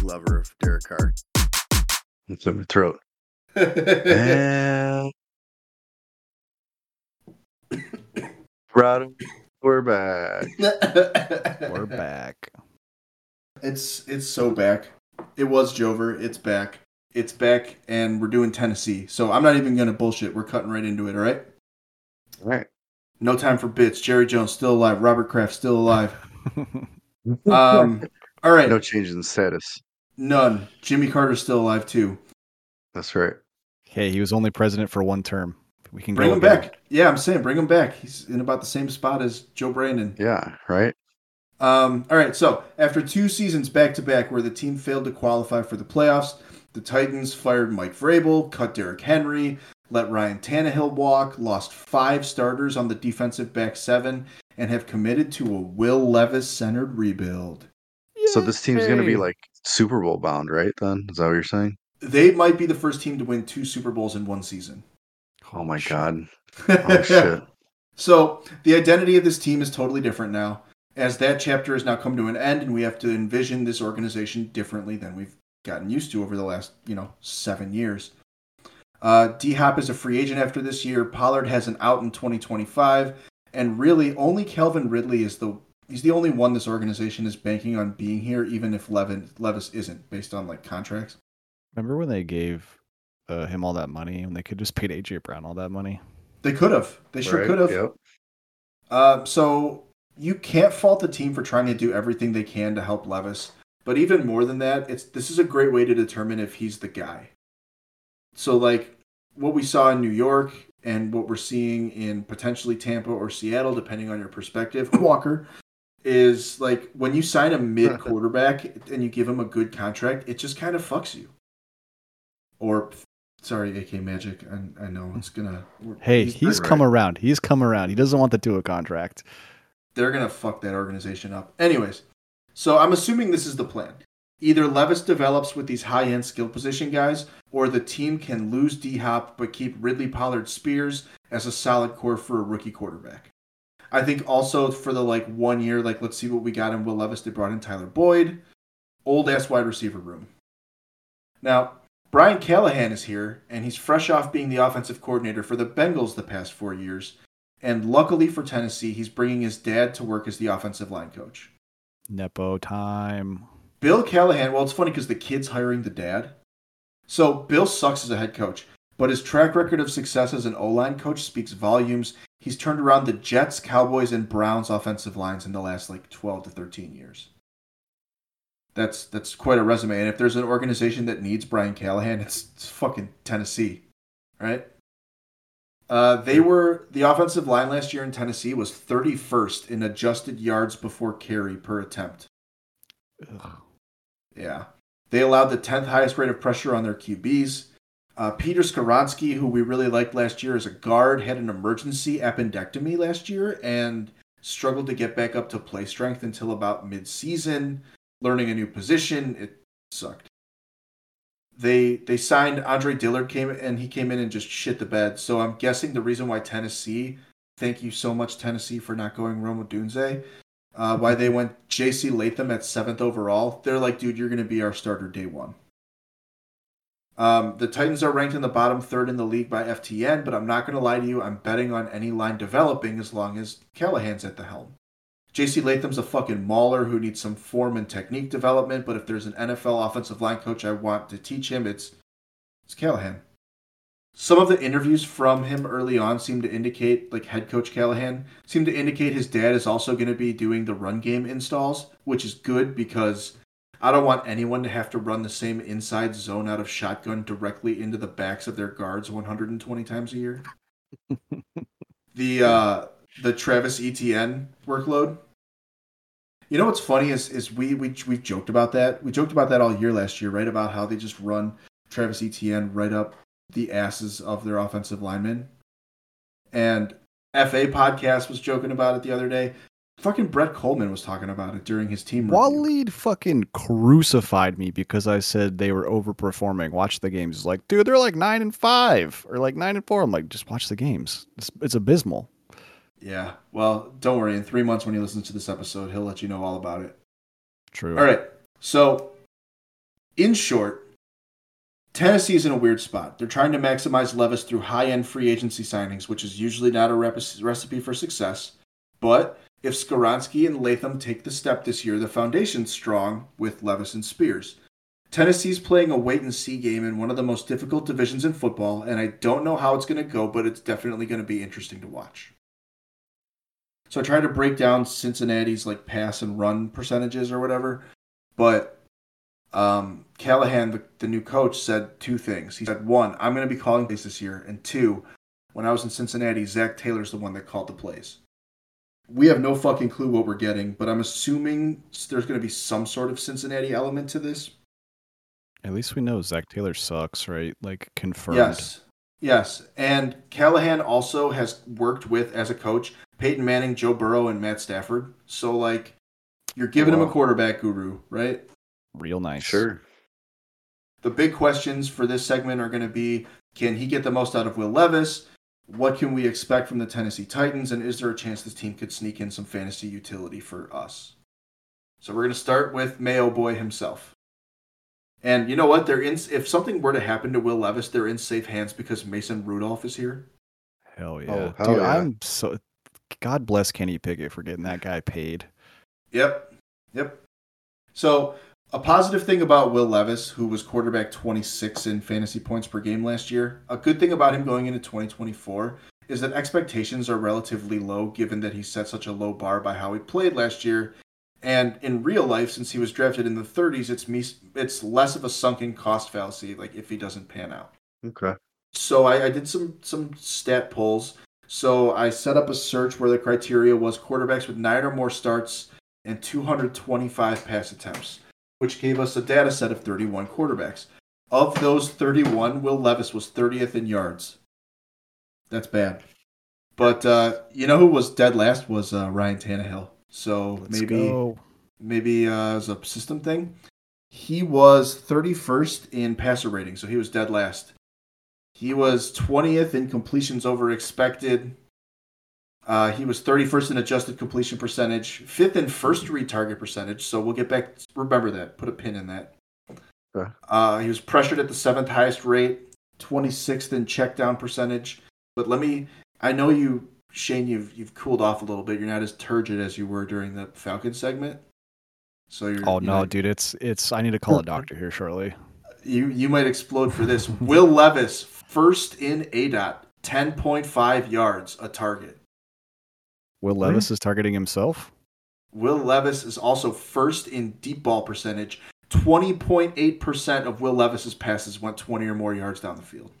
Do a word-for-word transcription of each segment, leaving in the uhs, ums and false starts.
lover of Derek Carr. It's in my throat. And Rod, we're back. We're back. It's it's so back. It was Jover. It's back. It's back, and we're doing Tennessee. So I'm not even gonna bullshit. We're cutting right into it. All right. All right. No time for bits. Jerry Jones still alive. Robert Kraft still alive. um. All right. No change in status. None. Jimmy Carter's still alive too. That's right. Hey, he was only president for one term. We can Bring go him again. back. Yeah, I'm saying bring him back. He's in about the same spot as Joe Brandon. Yeah, right? Um, all right, so after two seasons back-to-back where the team failed to qualify for the playoffs, the Titans fired Mike Vrabel, cut Derrick Henry, let Ryan Tannehill walk, lost five starters on the defensive back seven, and have committed to a Will Levis-centered rebuild. So this team's going to be Yay. like Super Bowl bound, right, then? Is that what you're saying? They might be the first team to win two Super Bowls in one season. Oh, my God. Oh, shit. So the identity of this team is totally different now, as that chapter has now come to an end, and we have to envision this organization differently than we've gotten used to over the last, you know, seven years. Uh, D-Hop is a free agent after this year. Pollard has an out in twenty twenty-five, and really only Calvin Ridley is the he's the only one this organization is banking on being here, even if Levin, Levis isn't, based on like contracts. Remember when they gave uh, him all that money and they could just paid A J Brown all that money? They could have. They sure Right, could have. Yep. Uh, so you can't fault the team for trying to do everything they can to help Levis. But even more than that, it's this is a great way to determine if he's the guy. So like what we saw in New York and what we're seeing in potentially Tampa or Seattle, depending on your perspective, Walker, is like when you sign a mid quarterback and you give him a good contract, it just kind of fucks you. Or sorry, A K Magic. I, I know it's gonna. Hey, he's, he's come around. He's come around. He doesn't want the Tua contract. They're gonna fuck that organization up. Anyways, so I'm assuming this is the plan. Either Levis develops with these high-end skill position guys, or the team can lose D-Hop but keep Ridley Pollard Spears as a solid core for a rookie quarterback. I think also for the like one year, like let's see what we got in Will Levis. They brought in Tyler Boyd, old ass wide receiver room. Now, Brian Callahan is here, and he's fresh off being the offensive coordinator for the Bengals the past four years. And luckily for Tennessee, he's bringing his dad to work as the offensive line coach. Nepo time. Bill Callahan, well, it's funny because the kid's hiring the dad. So Bill sucks as a head coach, but his track record of success as an O-line coach speaks volumes. He's turned around the Jets, Cowboys, and Browns offensive lines in the last like twelve to thirteen years. That's that's quite a resume. And if there's an organization that needs Brian Callahan, it's, it's fucking Tennessee, right? Uh, they were the offensive line last year in Tennessee was thirty-first in adjusted yards before carry per attempt. Ugh. Yeah. They allowed the tenth highest rate of pressure on their Q Bs. Uh, Peter Skoronski, who we really liked last year as a guard, had an emergency appendectomy last year and struggled to get back up to play strength until about mid-season, learning a new position. It sucked. They they signed Andre Dillard, came and he came in and just shit the bed. So I'm guessing the reason why Tennessee, thank you so much Tennessee for not going Rome Odunze, Uh, why they went J C Latham at seventh overall. They're like, dude, you're going to be our starter day one. Um, the Titans are ranked in the bottom third in the league by F T N, but I'm not going to lie to you. I'm betting on any line developing as long as Callahan's at the helm. J C Latham's a fucking mauler who needs some form and technique development, but if there's an N F L offensive line coach I want to teach him, it's, it's Callahan. Some of the interviews from him early on seem to indicate, like head coach Callahan, seem to indicate his dad is also going to be doing the run game installs, which is good because I don't want anyone to have to run the same inside zone out of shotgun directly into the backs of their guards one hundred twenty times a year. the uh, the Travis Etienne workload. You know what's funny is is we we we joked about that. We joked about that all year last year, right? About how they just run Travis Etienne right up the asses of their offensive linemen. And F A podcast was joking about it the other day. Fucking Brett Coleman was talking about it during his team review. Waleed fucking crucified me because I said they were overperforming. Watch the games. He's like, dude, they're like nine and five or like nine and four. I'm like, just watch the games. It's, it's abysmal. Yeah. Well, don't worry. In three months when he listens to this episode, he'll let you know all about it. True. All right. So in short, Tennessee's in a weird spot. They're trying to maximize Levis through high-end free agency signings, which is usually not a rep- recipe for success. But if Skoronski and Latham take the step this year, the foundation's strong with Levis and Spears. Tennessee's playing a wait-and-see game in one of the most difficult divisions in football, and I don't know how it's going to go, but it's definitely going to be interesting to watch. So I tried to break down Cincinnati's like pass and run percentages or whatever, but um, Callahan, the, the new coach, said two things. He said, one, I'm going to be calling plays this year, and two, when I was in Cincinnati, Zach Taylor's the one that called the plays. We have no fucking clue what we're getting, but I'm assuming there's going to be some sort of Cincinnati element to this. At least we know Zach Taylor sucks, right? Like, confirmed. Yes. Yes. And Callahan also has worked with, as a coach, Peyton Manning, Joe Burrow, and Matt Stafford. So, like, you're giving Wow. him a quarterback guru, right? Real nice. Sure. The big questions for this segment are going to be, can he get the most out of Will Levis? What can we expect from the Tennessee Titans? And is there a chance this team could sneak in some fantasy utility for us? So we're going to start with Mayo Boy himself. And you know what? They're in. If something were to happen to Will Levis, they're in safe hands because Mason Rudolph is here. Hell yeah. Oh, hell Dude, yeah. I'm so... God bless Kenny Pickett for getting that guy paid. Yep. Yep. So a positive thing about Will Levis, who was quarterback twenty-six in fantasy points per game last year, a good thing about him going into twenty twenty-four is that expectations are relatively low given that he set such a low bar by how he played last year. And in real life, since he was drafted in the thirties, it's me, it's less of a sunken cost fallacy, like if he doesn't pan out. Okay. So I, I did some some stat polls. So I set up a search where the criteria was quarterbacks with nine or more starts and two hundred twenty-five pass attempts, which gave us a data set of thirty-one quarterbacks. Of those thirty-one, Will Levis was thirtieth in yards. That's bad. But uh, you know who was dead last was uh, Ryan Tannehill. So Let's maybe go. maybe uh, as a system thing. He was thirty-first in passer rating, so he was dead last. He was twentieth in completions over expected. Uh, he was thirty-first in adjusted completion percentage, fifth in first read target percentage. So we'll get back. Remember that. Put a pin in that. Okay. Uh, he was pressured at the seventh highest rate, twenty-sixth in check down percentage. But let me. I know you, Shane. You've you've cooled off a little bit. You're not as turgid as you were during the Falcon segment. So you're. Oh you no, know, dude, it's it's. I need to call a doctor here shortly. You you might explode for this. Will Levis, first in A D O T, ten point five yards a target. Will Levis is targeting himself? Will Levis is also first in deep ball percentage. twenty point eight percent of Will Levis's passes went twenty or more yards down the field.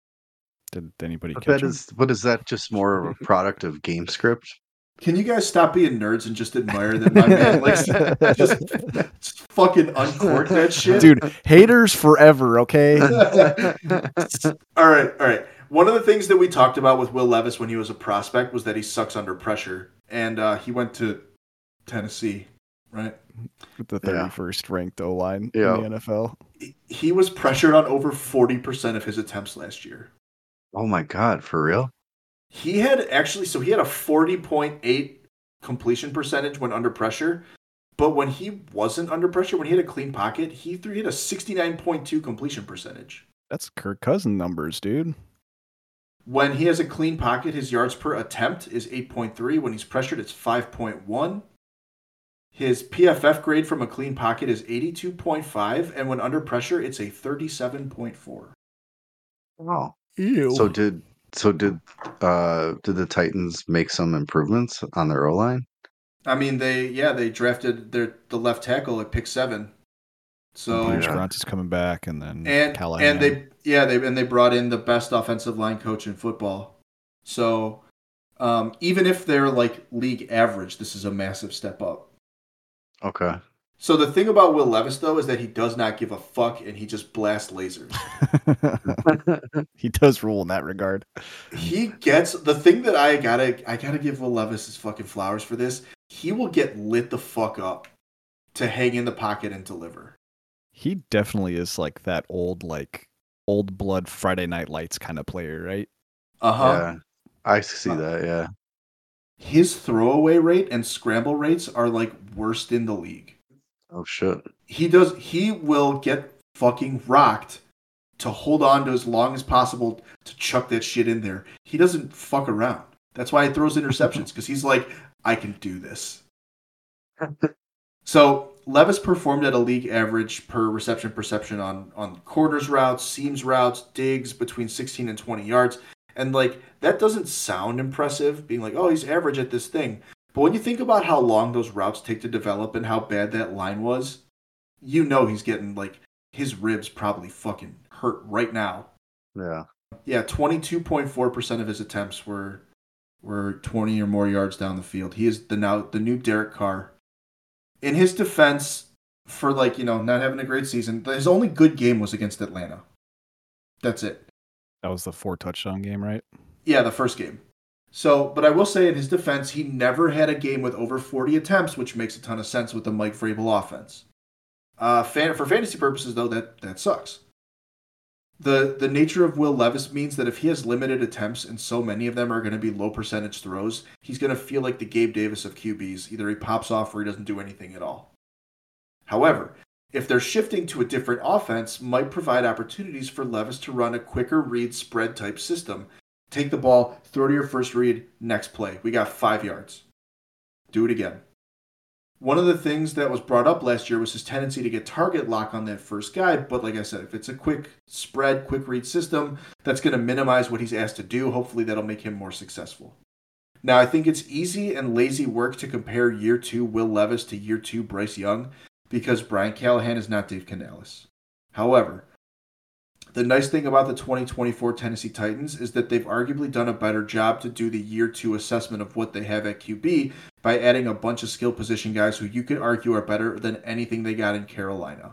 Did anybody But catch that him? is, what is that just more of a product of game script? Can you guys stop being nerds and just admire that my man likes to just, just fucking uncork that shit? Dude, haters forever, okay? all right, all right. One of the things that we talked about with Will Levis when he was a prospect was that he sucks under pressure. And uh, he went to Tennessee, right? With the Yeah. thirty-first ranked O-line Yeah. in the N F L. He was pressured on over forty percent of his attempts last year. Oh my God, for real? He had actually, so he had a forty point eight completion percentage when under pressure. But when he wasn't under pressure, when he had a clean pocket, he threw he had a sixty-nine point two completion percentage. That's Kirk Cousin numbers, dude. When he has a clean pocket, his yards per attempt is eight point three. When he's pressured, it's five point one. His P F F grade from a clean pocket is eighty-two point five. And when under pressure, it's a thirty-seven point four. Wow. Ew. So did so did uh did the Titans make some improvements on their O line? I mean, they, yeah, they drafted their the left tackle at pick seven. So, Peter yeah. Skoronski's coming back, and then and Callahan. and they yeah they and they brought in the best offensive line coach in football. So um, even if they're like league average, this is a massive step up. Okay. So the thing about Will Levis though is that he does not give a fuck and he just blasts lasers. He does rule in that regard. He gets the thing that I gotta I gotta give Will Levis his fucking flowers for this. He will get lit the fuck up to hang in the pocket and deliver. He definitely is like that old, like old blood Friday Night Lights kind of player, right? Uh huh. Yeah. I see that, yeah. His throwaway rate and scramble rates are like worst in the league. Oh shit. He does. He will get fucking rocked to hold on to as long as possible to chuck that shit in there. He doesn't fuck around. That's why he throws interceptions, because he's like, I can do this. So Levis performed at a league average per reception perception on, on quarters routes, seams routes, digs between sixteen and twenty yards. And like, that doesn't sound impressive, being like, oh, he's average at this thing. But when you think about how long those routes take to develop and how bad that line was, you know he's getting, like, his ribs probably fucking hurt right now. Yeah. Yeah, twenty-two point four percent of his attempts were were twenty or more yards down the field. He is the now the new Derek Carr. In his defense, for like, you know, not having a great season, his only good game was against Atlanta. That's it. That was the four touchdown game, right? Yeah, the first game. So, but I will say in his defense, he never had a game with over forty attempts, which makes a ton of sense with the Mike Vrabel offense. Uh, fan, for fantasy purposes, though, that, that sucks. The the nature of Will Levis means that if he has limited attempts and so many of them are going to be low percentage throws, he's going to feel like the Gabe Davis of Q Bs. Either he pops off or he doesn't do anything at all. However, if they're shifting to a different offense, might provide opportunities for Levis to run a quicker read spread type system. Take the ball, throw to your first read, next play. We got five yards. Do it again. One of the things that was brought up last year was his tendency to get target lock on that first guy. But like I said, if it's a quick spread, quick read system, that's going to minimize what he's asked to do. Hopefully that'll make him more successful. Now, I think it's easy and lazy work to compare year two Will Levis to year two Bryce Young because Brian Callahan is not Dave Canales. However, the nice thing about the twenty twenty-four Tennessee Titans is that they've arguably done a better job to do the year two assessment of what they have at Q B by adding a bunch of skill position guys who you could argue are better than anything they got in Carolina.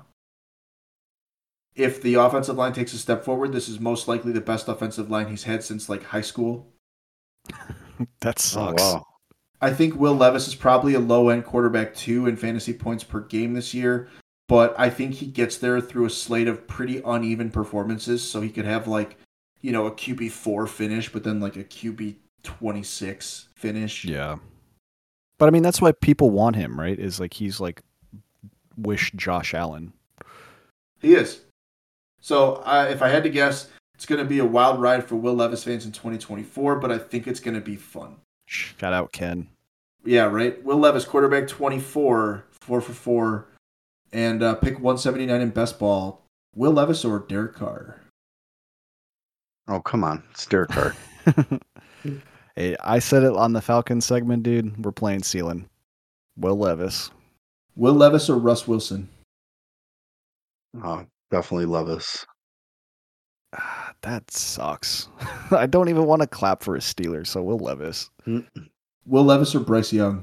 If the offensive line takes a step forward, this is most likely the best offensive line he's had since like high school. That sucks. Oh, wow. I think Will Levis is probably a low-end quarterback two in fantasy points per game this year, but I think he gets there through a slate of pretty uneven performances, so he could have like, you know, a Q B four finish, but then like a Q B twenty-six finish. Yeah. But I mean, that's why people want him, right? Is like he's like wish Josh Allen. He is. So uh, if I had to guess, it's going to be a wild ride for Will Levis fans in twenty twenty-four, but I think it's going to be fun. Shout out Ken. Yeah, right. Will Levis, quarterback twenty-four, four for four, and uh, pick one seventy-nine in best ball. Will Levis or Derek Carr? Oh, come on. It's Derek Carr. Hey, I said it on the Falcons segment, dude. We're playing ceiling. Will Levis. Will Levis or Russ Wilson? Oh, definitely Levis. Ah, that sucks. I don't even want to clap for a Steelers, so Will Levis. Mm-mm. Will Levis or Bryce Young?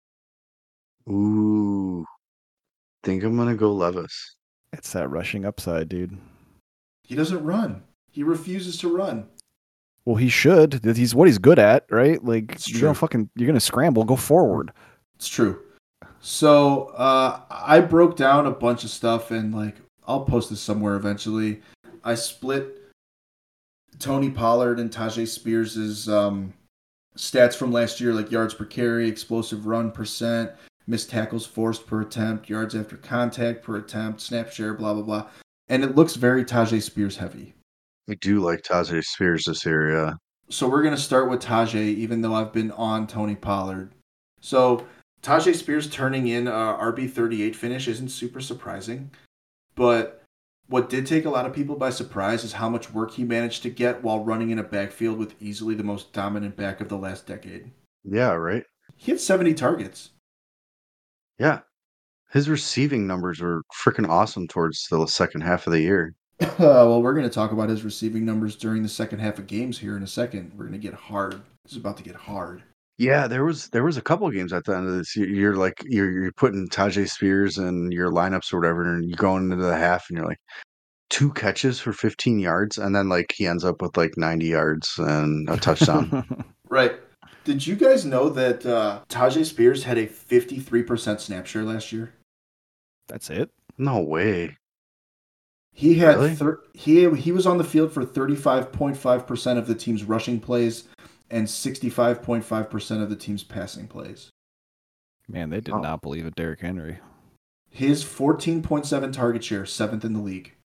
Ooh. Think I'm going to go Levis. It's that rushing upside, dude. He doesn't run. He refuses to run. Well, he should. He's what he's good at, right? Like, It's you're true. gonna fucking, you're gonna scramble, go forward. It's true. So uh, I broke down a bunch of stuff, and like I'll post this somewhere eventually. I split Tony Pollard and Tajay Spears' um, stats from last year, like yards per carry, explosive run percent, missed tackles forced per attempt, yards after contact per attempt, snap share, blah blah blah, and it looks very Tajay Spears heavy. I do like Tajay Spears this year, yeah. So we're going to start with Tajay, even though I've been on Tony Pollard. So Tajay Spears turning in a R B thirty-eight finish isn't super surprising. But what did take a lot of people by surprise is how much work he managed to get while running in a backfield with easily the most dominant back of the last decade. Yeah, right? He had seventy targets. Yeah. His receiving numbers were freaking awesome towards the second half of the year. Uh, well, we're going to talk about his receiving numbers during the second half of games here in a second. We're going to get hard. This is about to get hard. Yeah, there was there was a couple of games at the end of this year. You're like you're you're putting Tajay Spears in your lineups or whatever, and you're going into the half, and you're like two catches for fifteen yards, and then like he ends up with like ninety yards and a touchdown. Right. Did you guys know that uh, Tajay Spears had a fifty-three percent snap share last year? That's it? No way. He had Really? thir- he he was on the field for thirty-five point five percent of the team's rushing plays and sixty-five point five percent of the team's passing plays. Man, they did Oh. not believe in Derrick Henry. His fourteen point seven target share, seventh in the league.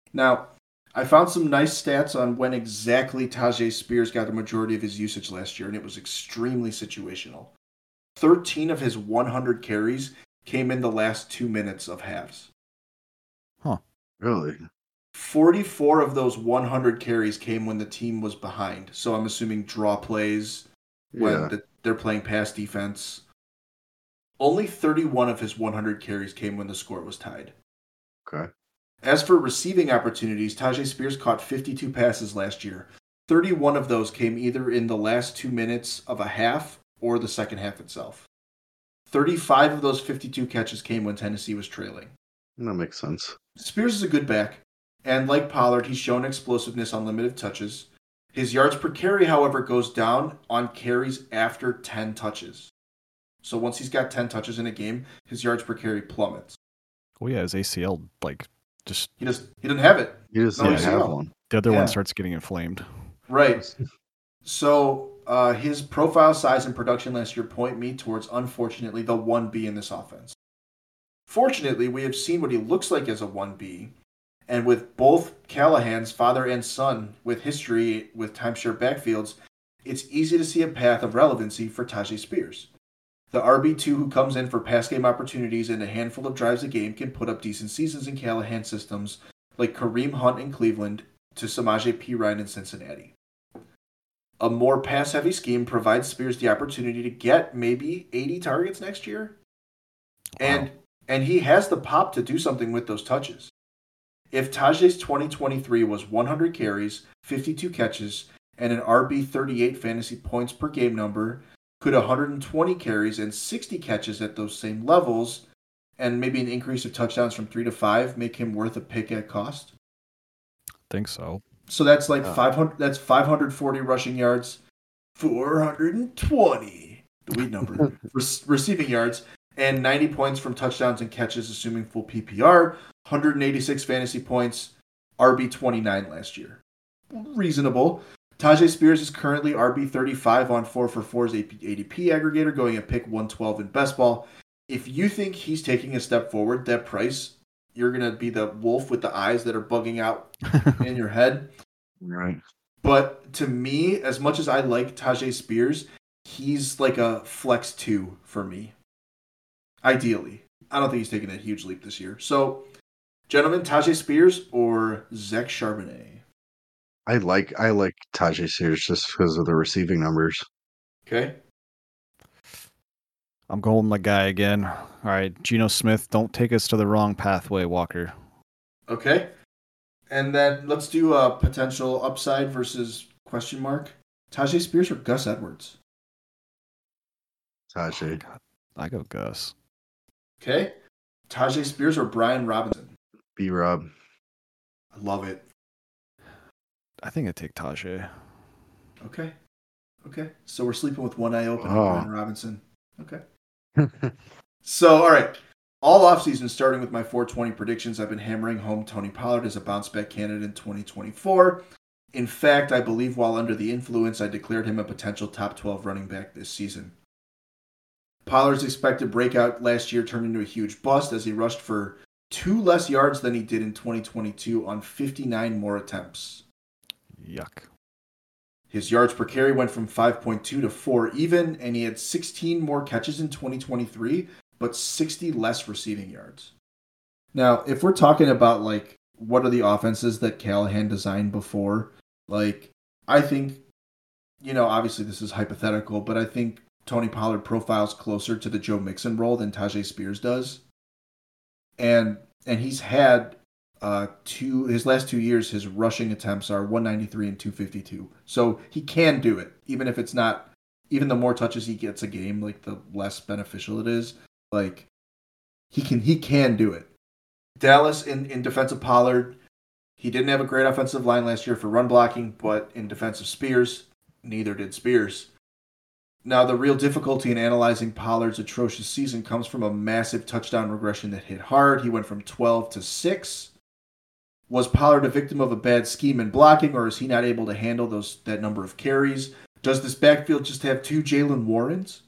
Now, I found some nice stats on when exactly Tajay Spears got the majority of his usage last year, and it was extremely situational. thirteen of his one hundred carries came in the last two minutes of halves. Huh. Really? forty-four of those one hundred carries came when the team was behind. So I'm assuming draw plays when Yeah. the, they're playing pass defense. Only thirty-one of his one hundred carries came when the score was tied. Okay. As for receiving opportunities, Tajay Spears caught fifty-two passes last year. thirty-one of those came either in the last two minutes of a half or the second half itself. thirty-five of those fifty-two catches came when Tennessee was trailing. That makes sense. Spears is a good back, and like Pollard, he's shown explosiveness on limited touches. His yards per carry, however, goes down on carries after ten touches. So once he's got ten touches in a game, his yards per carry plummets. Well, yeah, his A C L, like, just He just he doesn't have it. You just No, don't you have don't. one. the other Yeah. one starts getting inflamed. Right. So uh, his profile size and production last year point me towards, unfortunately, the one B in this offense. Fortunately, we have seen what he looks like as a one B, and with both Callahan's father and son with history with timeshare backfields, it's easy to see a path of relevancy for Tajay Spears. The R B two who comes in for pass game opportunities and a handful of drives a game can put up decent seasons in Callahan systems like Kareem Hunt in Cleveland to Samaje Perine in Cincinnati. A more pass-heavy scheme provides Spears the opportunity to get maybe eighty targets next year. And Wow. and he has the pop to do something with those touches. If Tajay's twenty twenty-three was one hundred carries, fifty-two catches, and an R B thirty-eight fantasy points per game number, could one hundred twenty carries and sixty catches at those same levels, and maybe an increase of touchdowns from three to five make him worth a pick at cost? think so. So that's like Oh. five hundred. That's five hundred forty rushing yards, four hundred twenty the weed number Re- receiving yards, and ninety points from touchdowns and catches, assuming full P P R. one hundred eighty-six fantasy points, R B twenty-nine last year. Reasonable. Tajay Spears is currently R B thirty-five on four for four's A D P aggregator, going at pick one twelve in best ball. If you think he's taking a step forward, that price, you're going to be the wolf with the eyes that are bugging out in your head. Right. But to me, as much as I like Tajay Spears, he's like a flex two for me. Ideally. I don't think he's taking a huge leap this year. So, gentlemen, Tajay Spears or Zach Charbonnet? I like I like Tajay Spears just because of the receiving numbers. Okay. I'm going with my guy again. All right, Geno Smith, don't take us to the wrong pathway, Walker. Okay. And then let's do a potential upside versus question mark. Tajay Spears or Gus Edwards? Tajay. God, I go Gus. Okay. Tajay Spears or Brian Robinson? B Rob. I love it. I think I'd take Tajay. Okay. Okay. So we're sleeping with one eye open Oh. on Brian Robinson. Okay. So, all right. All offseason, starting with my four twenty predictions, I've been hammering home Tony Pollard as a bounce back candidate in twenty twenty-four. In fact, I believe while under the influence, I declared him a potential top twelve running back this season. Pollard's expected breakout last year turned into a huge bust as he rushed for two less yards than he did in twenty twenty-two on fifty-nine more attempts. Yuck. His yards per carry went from five point two to four even, and he had sixteen more catches in twenty twenty-three, but sixty less receiving yards. Now, if we're talking about, like, what are the offenses that Callahan designed before, like, I think, you know, obviously this is hypothetical, but I think Tony Pollard profiles closer to the Joe Mixon role than Tajay Spears does. And and he's had uh two his last two years, his rushing attempts are one ninety-three and two fifty-two. So he can do it, even if it's not, even the more touches he gets a game, like the less beneficial it is. Like he can he can do it. Dallas in, in defensive Pollard, he didn't have a great offensive line last year for run blocking, but in defensive Spears, neither did Spears. Now, the real difficulty in analyzing Pollard's atrocious season comes from a massive touchdown regression that hit hard. He went from twelve to six. Was Pollard a victim of a bad scheme and blocking, or is he not able to handle those that number of carries? Does this backfield just have two Jalen Warrens?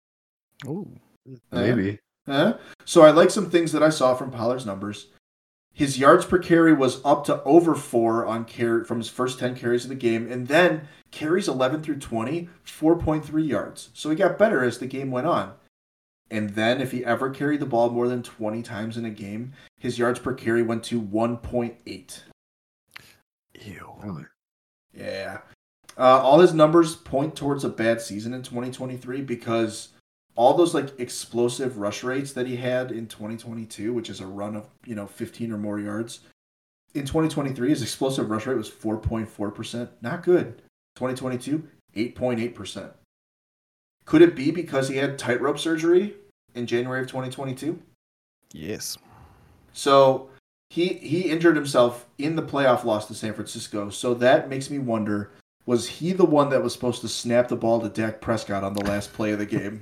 Ooh. Maybe. Uh, so I like some things that I saw from Pollard's numbers. His yards per carry was up to over four on carry from his first ten carries of the game, and then carries eleven through twenty, four point three yards. So he got better as the game went on. And then if he ever carried the ball more than twenty times in a game, his yards per carry went to one point eight. Ew. Yeah. Uh, all his numbers point towards a bad season in twenty twenty-three because all those like explosive rush rates that he had in twenty twenty-two, which is a run of, you know, fifteen or more yards. In twenty twenty-three, his explosive rush rate was four point four percent. Not good. twenty twenty-two, eight point eight percent. Could it be because he had tightrope surgery in January of twenty twenty-two? Yes. So he he injured himself in the playoff loss to San Francisco. So that makes me wonder, was he the one that was supposed to snap the ball to Dak Prescott on the last play of the game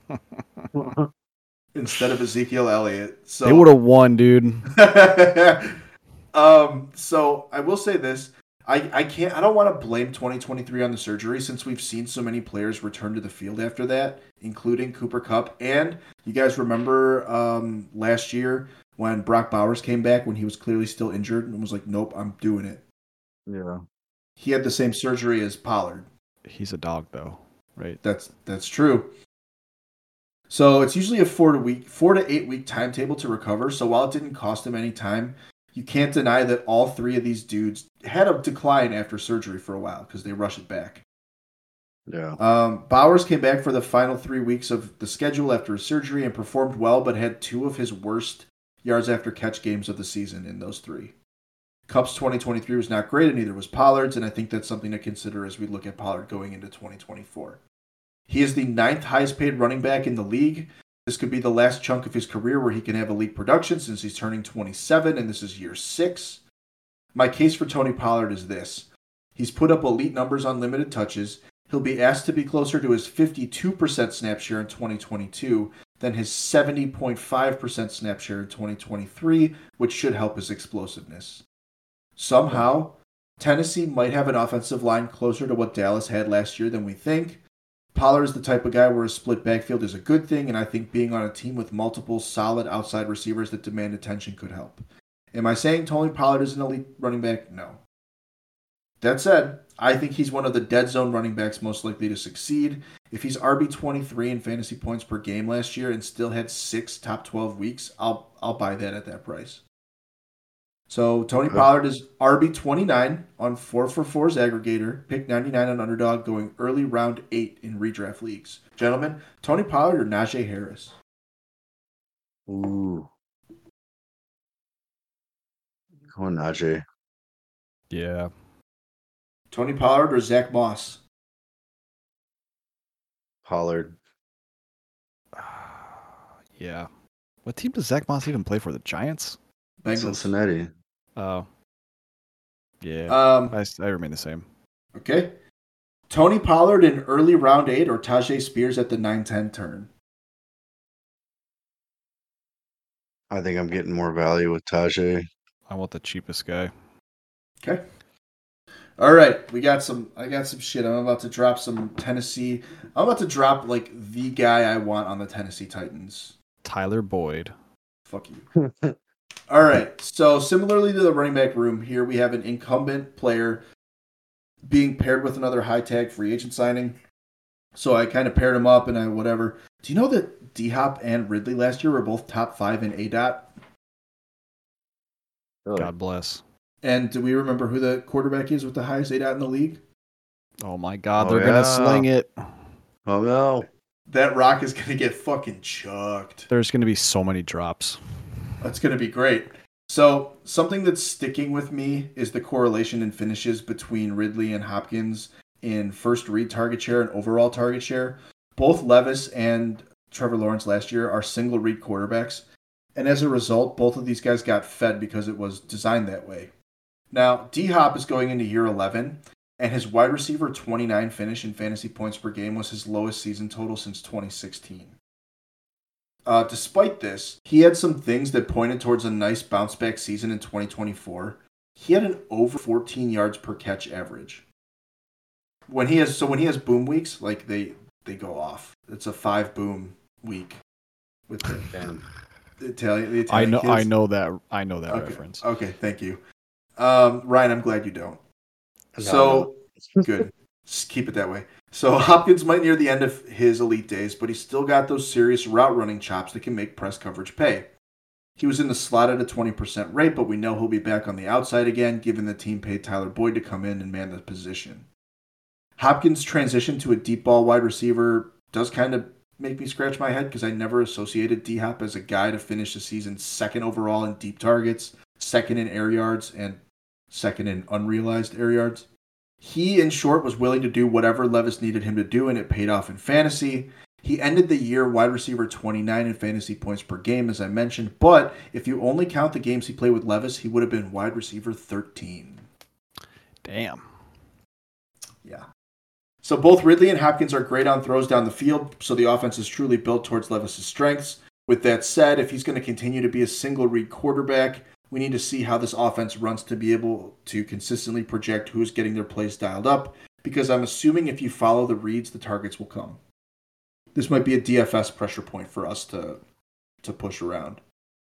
instead of Ezekiel Elliott? So they would have won, dude. um, so I will say this. I, I can't I don't want to blame twenty twenty-three on the surgery since we've seen so many players return to the field after that, including Cooper Kupp. And you guys remember um, last year when Brock Bowers came back when he was clearly still injured and was like, nope, I'm doing it. Yeah. He had the same surgery as Pollard. He's a dog, though, right? That's that's true. So it's usually a four to week, four to eight week timetable to recover. So while it didn't cost him any time, you can't deny that all three of these dudes had a decline after surgery for a while because they rush it back. Yeah. Um, Bowers came back for the final three weeks of the schedule after his surgery and performed well, but had two of his worst yards after catch games of the season in those three. Kupp's twenty twenty-three was not great, and neither was Pollard's, and I think that's something to consider as we look at Pollard going into twenty twenty-four. He is the ninth highest paid running back in the league. This could be the last chunk of his career where he can have elite production since he's turning twenty-seven, and this is year six. My case for Tony Pollard is this. He's put up elite numbers on limited touches. He'll be asked to be closer to his fifty-two percent snap share in twenty twenty-two than his seventy point five percent snap share in twenty twenty-three, which should help his explosiveness. Somehow, Tennessee might have an offensive line closer to what Dallas had last year than we think. Pollard is the type of guy where a split backfield is a good thing, and I think being on a team with multiple solid outside receivers that demand attention could help. Am I saying Tony Pollard is an elite running back? No. That said, I think he's one of the dead zone running backs most likely to succeed. If he's R B twenty-three in fantasy points per game last year and still had six top twelve weeks, I'll I'll buy that at that price. So Tony Pollard is R B twenty-nine on four for four's aggregator, pick ninety-nine on Underdog, going early round eight in redraft leagues. Gentlemen, Tony Pollard or Najee Harris? Ooh. Going Najee. Yeah. Tony Pollard or Zach Moss? Pollard. Yeah. What team does Zach Moss even play for? The Giants? Bengals. Cincinnati. Oh. Yeah. Um, I, I remain the same. okay. Tony Pollard in early round eight or Tajay Spears at the nine ten turn? I think I'm getting more value with Tajay. I want the cheapest guy. Okay. All right, we got some. I got some shit. I'm about to drop some Tennessee. I'm about to drop like the guy I want on the Tennessee Titans. Tyler Boyd. Fuck you. All right. So similarly to the running back room, here we have an incumbent player being paired with another high tag free agent signing. So I kind of paired him up and I whatever. Do you know that D-Hop and Ridley last year were both top five in A D O T? Really? God bless. And do we remember who the quarterback is with the highest A D O T in the league? Oh my God, Oh, they're yeah. gonna sling it. Oh no. That rock is going to get fucking chucked. There's gonna be so many drops. That's going to be great. So something that's sticking with me is the correlation in finishes between Ridley and Hopkins in first read target share and overall target share. Both Levis and Trevor Lawrence last year are single read quarterbacks. And as a result, both of these guys got fed because it was designed that way. Now, D-Hop is going into year eleven, and his wide receiver twenty-nine finish in fantasy points per game was his lowest season total since twenty sixteen. Uh, despite this, he had some things that pointed towards a nice bounce-back season in twenty twenty-four. He had an over fourteen yards per catch average. When he has so when he has boom weeks, like they they go off. It's a five boom week with him. The Italian, the I Italian know. kids? I know that. I know that Okay. reference. Okay, thank you. Um, Ryan, I'm glad you don't. No, So, no. good. Just keep it that way. So, Hopkins might near the end of his elite days, but he's still got those serious route running chops that can make press coverage pay. He was in the slot at a twenty percent rate, but we know he'll be back on the outside again, given the team paid Tyler Boyd to come in and man the position. Hopkins' transition to a deep ball wide receiver does kind of make me scratch my head because I never associated D-Hop as a guy to finish the season second overall in deep targets, second in air yards, and second in unrealized air yards. He, in short, was willing to do whatever Levis needed him to do, and it paid off in fantasy. He ended the year wide receiver twenty-nine in fantasy points per game, as I mentioned, but if you only count the games he played with Levis, he would have been wide receiver thirteen. Damn. Yeah. So both Ridley and Hopkins are great on throws down the field, so the offense is truly built towards Levis's strengths. With that said, if he's going to continue to be a single read quarterback, we need to see how this offense runs to be able to consistently project who's getting their plays dialed up, because I'm assuming if you follow the reads, the targets will come. This might be a D F S pressure point for us to, to push around.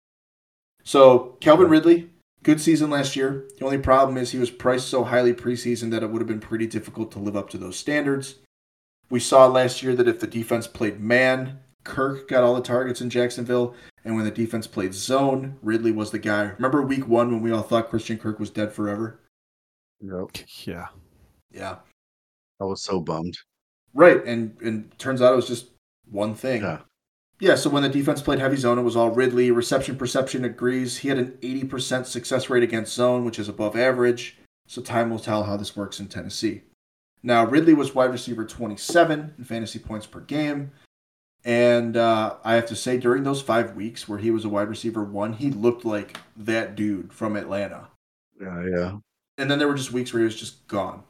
So, Calvin Ridley, good season last year. The only problem is he was priced so highly preseason that it would have been pretty difficult to live up to those standards. We saw last year that if the defense played man, Kirk got all the targets in Jacksonville, and when the defense played zone, Ridley was the guy. Remember week one when we all thought Christian Kirk was dead forever? Nope. Yeah. Yeah. I was so bummed. Right, and and turns out it was just one thing. Yeah. Yeah, so when the defense played heavy zone, it was all Ridley. Reception perception agrees. He had an eighty percent success rate against zone, which is above average. So time will tell how this works in Tennessee. Now, Ridley was wide receiver twenty-seven in fantasy points per game. And uh, I have to say, during those five weeks where he was a wide receiver one, he looked like that dude from Atlanta. Yeah, yeah. And then there were just weeks where he was just gone.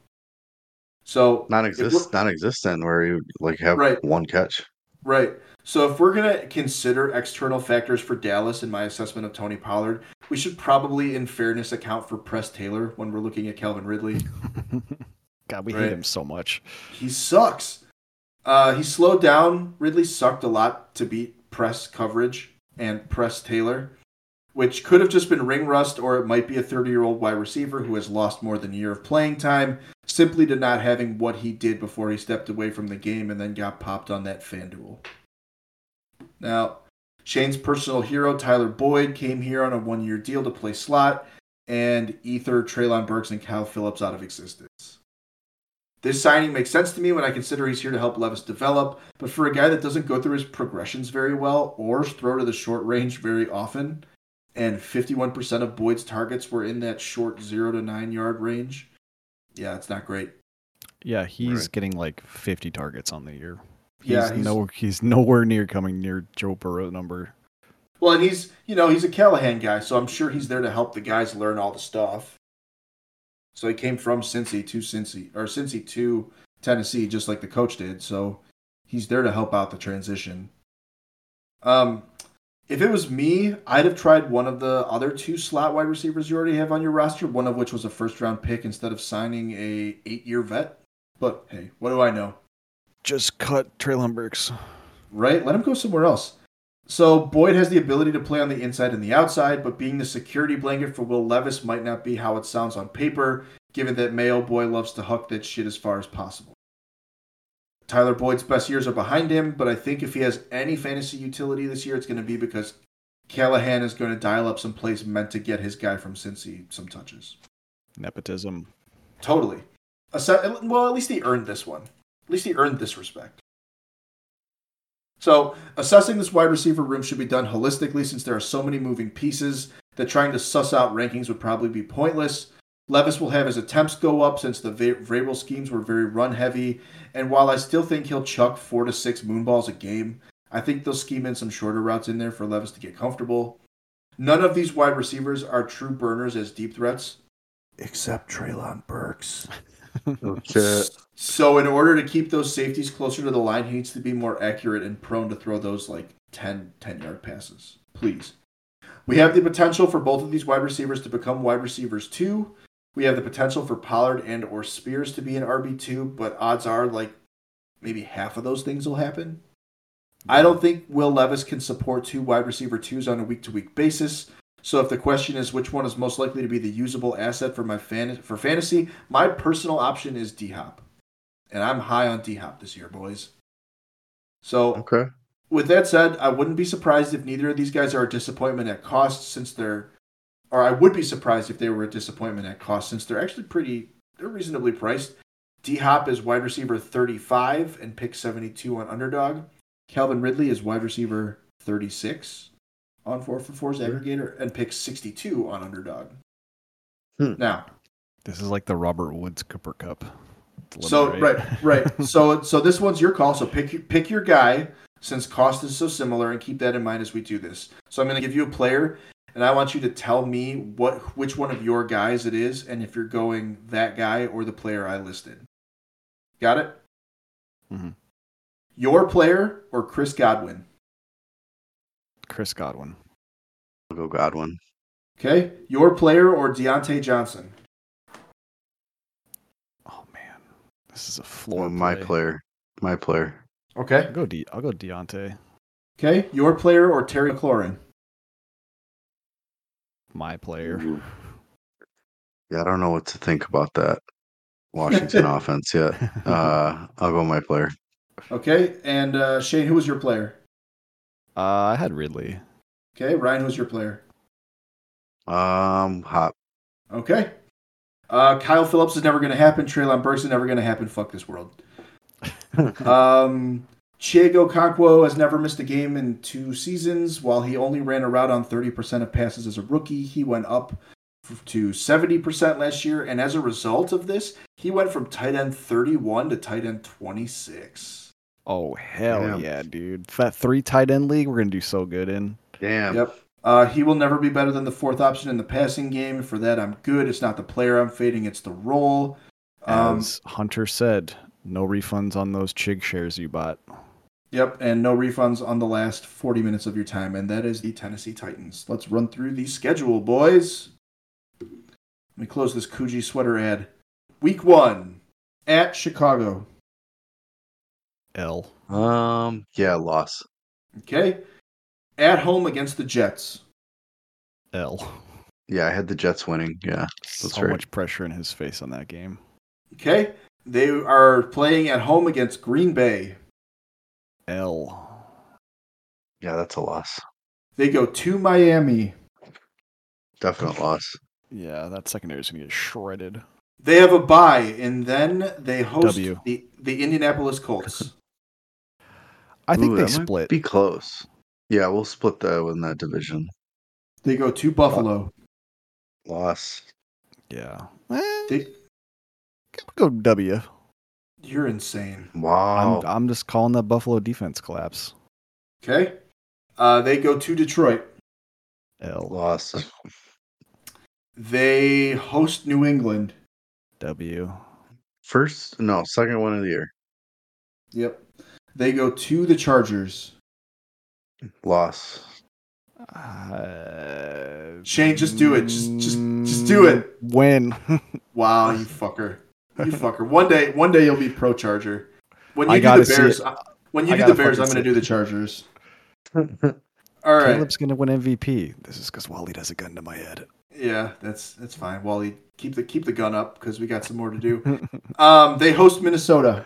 So non-exist, non-existent, where you like have right, one catch. Right. So if we're going to consider external factors for Dallas in my assessment of Tony Pollard, we should probably, in fairness, account for Press Taylor when we're looking at Calvin Ridley. God, we Right. hate him so much. He sucks. Uh, he slowed down. Ridley sucked a lot to beat Press coverage and Press Taylor, which could have just been ring rust, or it might be a thirty-year-old wide receiver who has lost more than a year of playing time, simply to not having what he did before he stepped away from the game and then got popped on that FanDuel. Now, Shane's personal hero, Tyler Boyd, came here on a one-year deal to play slot and ether Treylon Burks and Kyle Phillips out of existence. This signing makes sense to me when I consider he's here to help Levis develop, but for a guy that doesn't go through his progressions very well or throw to the short range very often, and fifty-one percent of Boyd's targets were in that short zero to nine yard range, yeah, it's not great. Yeah, he's Right. getting like fifty targets on the year. He's, Yeah, he's- no, he's nowhere near coming near Joe Burrow number. Well, and he's, you know, he's a Callahan guy, so I'm sure he's there to help the guys learn all the stuff. So he came from Cincy to Cincy, or Cincy to Tennessee, just like the coach did. So he's there to help out the transition. Um, if it was me, I'd have tried one of the other two slot wide receivers you already have on your roster, one of which was a first round pick instead of signing a eight year vet. But hey, what do I know? Just cut Treylon Burks. Right? Let him go somewhere else. So Boyd has the ability to play on the inside and the outside, but being the security blanket for Will Levis might not be how it sounds on paper, given that Mayo Boy loves to huck that shit as far as possible. Tyler Boyd's best years are behind him, but I think if he has any fantasy utility this year, it's going to be because Callahan is going to dial up some plays meant to get his guy from Cincy some touches. Nepotism. Totally. Well, at least he earned this one. At least he earned this respect. So, assessing this wide receiver room should be done holistically since there are so many moving pieces that trying to suss out rankings would probably be pointless. Levis will have his attempts go up since the Vrabel schemes were very run-heavy, and while I still think he'll chuck four to six moonballs a game, I think they'll scheme in some shorter routes in there for Levis to get comfortable. None of these wide receivers are true burners as deep threats, except Treylon Burks. Okay. So in order to keep those safeties closer to the line, he needs to be more accurate and prone to throw those like ten, ten-yard passes. Please. We have the potential for both of these wide receivers to become wide receivers too. We have the potential for Pollard and or Spears to be an R B two, but odds are like maybe half of those things will happen. I don't think Will Levis can support two wide receiver twos on a week to week basis. So if the question is which one is most likely to be the usable asset for my fan for fantasy, my personal option is D-Hop. And I'm high on D-Hop this year, boys. So Okay. with that said, I wouldn't be surprised if neither of these guys are a disappointment at cost since they're or I would be surprised if they were a disappointment at cost since they're actually pretty they're reasonably priced. D-Hop is wide receiver thirty-five and pick seventy-two on Underdog. Calvin Ridley is wide receiver thirty-six on four for four's aggregator and pick sixty-two on Underdog. Hmm. Now, This is like the Robert Woods Cooper Cup. so right, right. so so this one's your call. So pick your, pick your guy since cost is so similar, and keep that in mind as we do this. So I'm going to give you a player, and I want you to tell me what which one of your guys it is, and if you're going that guy or the player I listed. Got it? Mm-hmm. Your player or Chris Godwin? Chris Godwin. I'll go Godwin. Okay. Your player or Deontay Johnson? Oh man, this is a floor. Or my play. player. My player. Okay. I'll go De- I'll go Deontay. Okay. Your player or Terry McLaurin? My player. Ooh. Yeah, I don't know what to think about that Washington offense yet. Uh, I'll go my player. Okay. And uh, Shane, who was your player? Uh, I had Ridley. Okay. Ryan, who's your player? Um, Hop. Okay. Uh, Kyle Phillips is never going to happen. Treylon Burks is never going to happen. Fuck this world. um, Chiego Okonkwo has never missed a game in two seasons. While he only ran a route on thirty percent of passes as a rookie, he went up to seventy percent last year. And as a result of this, he went from tight end thirty-one to tight end twenty-six. Oh hell Damn. yeah, dude! That three tight end league, we're gonna do so good in. Damn. Yep. Uh, he will never be better than the fourth option in the passing game. For that, I'm good. It's not the player I'm fading, it's the role. Um, As Hunter said, no refunds on those Chig shares you bought. Yep, and no refunds on the last forty minutes of your time, and that is the Tennessee Titans. Let's run through the schedule, boys. Let me close this Coogee sweater ad. Week one, at Chicago. L. Um, yeah, loss. Okay. At home against the Jets. L. Yeah, I had the Jets winning. Yeah, that's so right. much pressure in his face on that game. Okay. They are playing at home against Green Bay. L. Yeah, that's a loss. They go to Miami. Definite loss. Yeah, that secondary is gonna get shredded. They have a bye, and then they host W. the, the Indianapolis Colts. I think Ooh, they that might split. Be close. Yeah, we'll split that in that division. They go to Buffalo. Loss. Yeah. Eh, They, go W. you're insane. Wow. I'm I'm just calling that Buffalo defense collapse. Okay. Uh, they go to Detroit. L. Loss. They host New England. W. First, no, second one of the year. Yep. They go to the Chargers. Loss. Uh, Shane, just do it. Just, just, just do it. Win. Wow, you fucker. You fucker. One day, one day you'll be pro Charger. When you I do gotta the see Bears, it. I- when you I do the gotta Bears, I'm fucking going to see do it. the Chargers. All right. Caleb's gonna win M V P. This is because Wally has a gun to my head. Yeah, that's that's fine. Wally, keep the keep the gun up because we got some more to do. Um, they host Minnesota.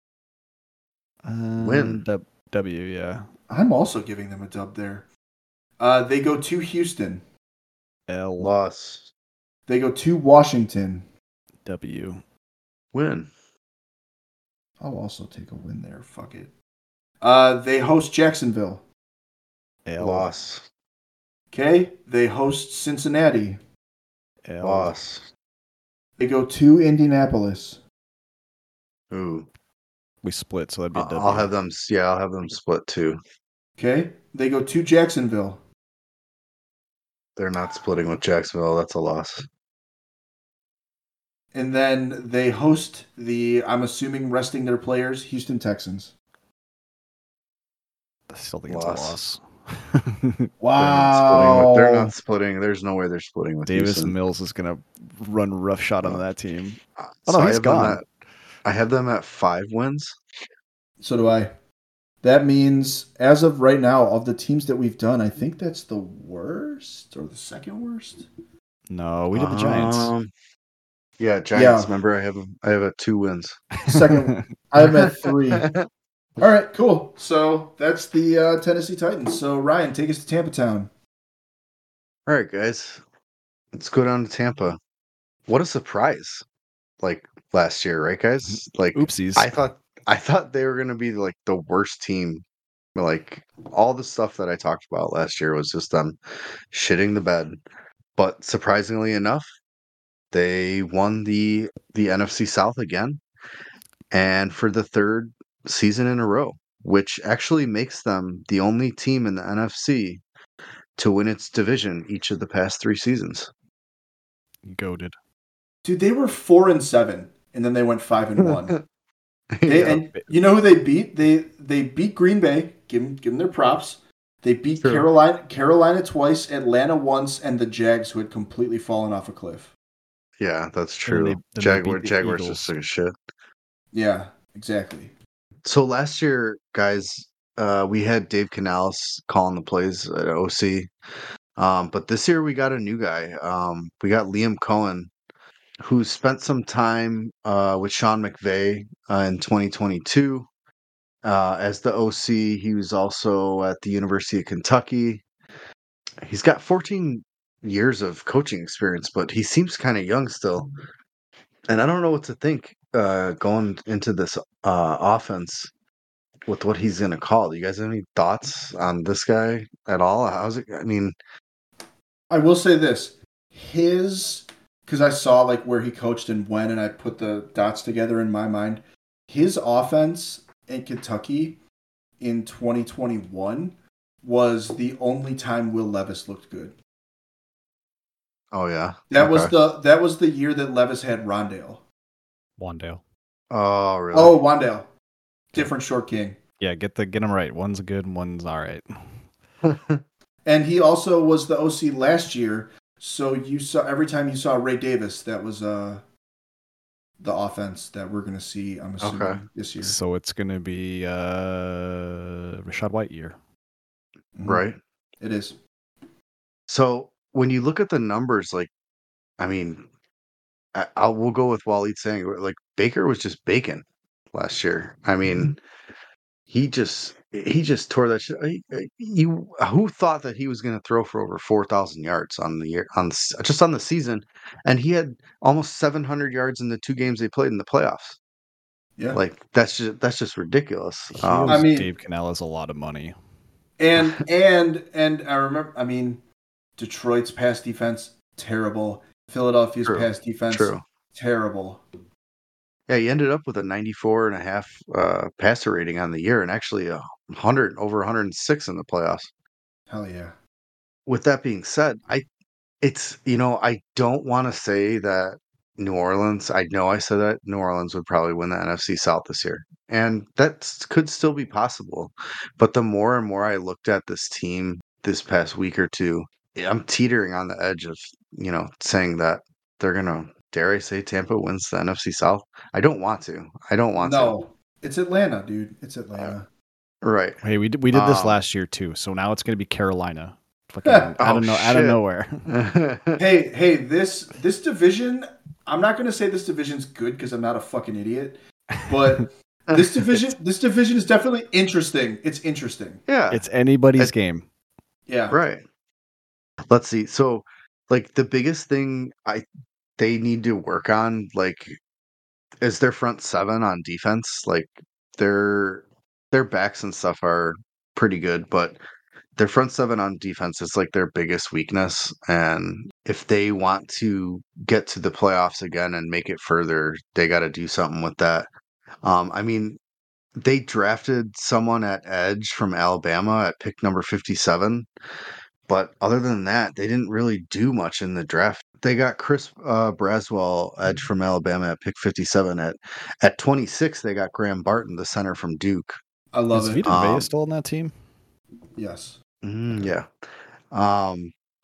Um, Win. W, w. Yeah. I'm also giving them a dub there. Uh, they go to Houston. L. Loss. They go to Washington. W. Win. I'll also take a win there. Fuck it. Uh, they host Jacksonville. L. Loss. Okay. They host Cincinnati. L. Loss. They go to Indianapolis. Ooh. We split, so that'd be a W. I'll have them. Yeah, I'll have them split too. Okay. They go to Jacksonville. They're not splitting with Jacksonville. That's a loss. And then they host the, I'm assuming resting their players, Houston Texans. I still think Loss. it's a loss. They're not, Wow. splitting with, they're not splitting. There's no way they're splitting with Davis Houston. Mills is gonna run rough shot onto that team. Uh, Oh, so no, I he's have them gone. at- I have them at five wins. So do I. That means, as of right now, of the teams that we've done, I think that's the worst or the second worst. No, we did the Giants. Um, yeah, Giants. Yeah. Remember, I have I have a two wins. Second, I'm at three. All right, cool. So that's the uh, Tennessee Titans. So Ryan, take us to Tampa Town. All right, guys, let's go down to Tampa. What a surprise! Like last year, right, guys? Like, Oopsies. I thought I thought they were gonna be like the worst team. Like all the stuff that I talked about last year was just them shitting the bed. But surprisingly enough, they won the the N F C South again, and for the third season in a row, which actually makes them the only team in the N F C to win its division each of the past three seasons. Goated. Dude, they were four and seven, and then they went five and one. They, Yeah. And you know who they beat? They they beat Green Bay. Give them, give them their props. They beat True. Carolina Carolina twice, Atlanta once, and the Jags, who had completely fallen off a cliff. Yeah, that's And true. they- then they Jaguar, beat the Jaguars Eagles. just took a shit. Yeah, exactly. So last year, guys, uh, we had Dave Canales calling the plays at O C. Um, but this year we got a new guy. Um, we got Liam Cohen, who spent some time uh, with Sean McVay uh, in twenty twenty-two uh, as the O C. He was also at the University of Kentucky. He's got fourteen years of coaching experience, but he seems kind of young still. And I don't know what to think uh, going into this uh, offense with what he's going to call. Do you guys have any thoughts on this guy at all? How's it? I mean, I will say this: his, because I saw like where he coached and when, and I put the dots together in my mind. His offense in Kentucky in twenty twenty-one was the only time Will Levis looked good. oh yeah, That was Okay. the that was the year that Levis had Rondale. Wandale. oh really? Oh, Wandale, different short king, Yeah, get the get them right. One's good, and one's all right. and he also was the O C last year. So you saw every time you saw Ray Davis, that was uh the offense that we're gonna see. I'm assuming Okay. this year, So it's gonna be uh Rashad White year. Mhm. right. It is. So when you look at the numbers, like, I mean, I, I will go with Waleed saying like Baker was just bacon last year. I mean, he just he just tore that shit. he- he- You who thought that he was going to throw for over four thousand yards on the year on the s- just on the season, and he had almost seven hundred yards in the two games they played in the playoffs. Yeah. Like that's just that's just ridiculous. He Um, owes I mean- Dave Canales a lot of money. And and and I remember. I mean, Detroit's pass defense terrible. Philadelphia's True, pass defense true. terrible. Yeah, he ended up with a ninety-four and a half uh, passer rating on the year, and actually a hundred over one hundred six in the playoffs. Hell yeah. With that being said, I it's you know I don't want to say that New Orleans. I know I said that New Orleans would probably win the N F C South this year, and that s- could still be possible. But the more and more I looked at this team this past week or two, I'm teetering on the edge of you know saying that they're gonna. Dare I say Tampa wins the N F C South? I don't want to. I don't want to. No, it's Atlanta, dude. It's Atlanta. Right. Hey, we did we did this Um, last year too. So now it's gonna be Carolina. Fucking out Oh, of no, out of shit. nowhere. hey, hey, this this division. I'm not gonna say this division's good because I'm not a fucking idiot, but this division this division is definitely interesting. It's interesting. yeah. It's anybody's It- game. Yeah. Right. Let's see. So, like the biggest thing I they need to work on, like, is their front seven on defense. Like their their backs and stuff are pretty good, but their front seven on defense is like their biggest weakness. And if they want to get to the playoffs again and make it further, they got to do something with that. Um, I mean, they drafted someone at edge from Alabama at pick number fifty-seven. But other than that, they didn't really do much in the draft. They got Chris uh, Braswell, edge from Alabama, at pick fifty-seven. At at twenty-six, they got Graham Barton, the center from Duke. I love Is it. Vita Vea Um, still on that team? Yes. Mm, yeah. Um,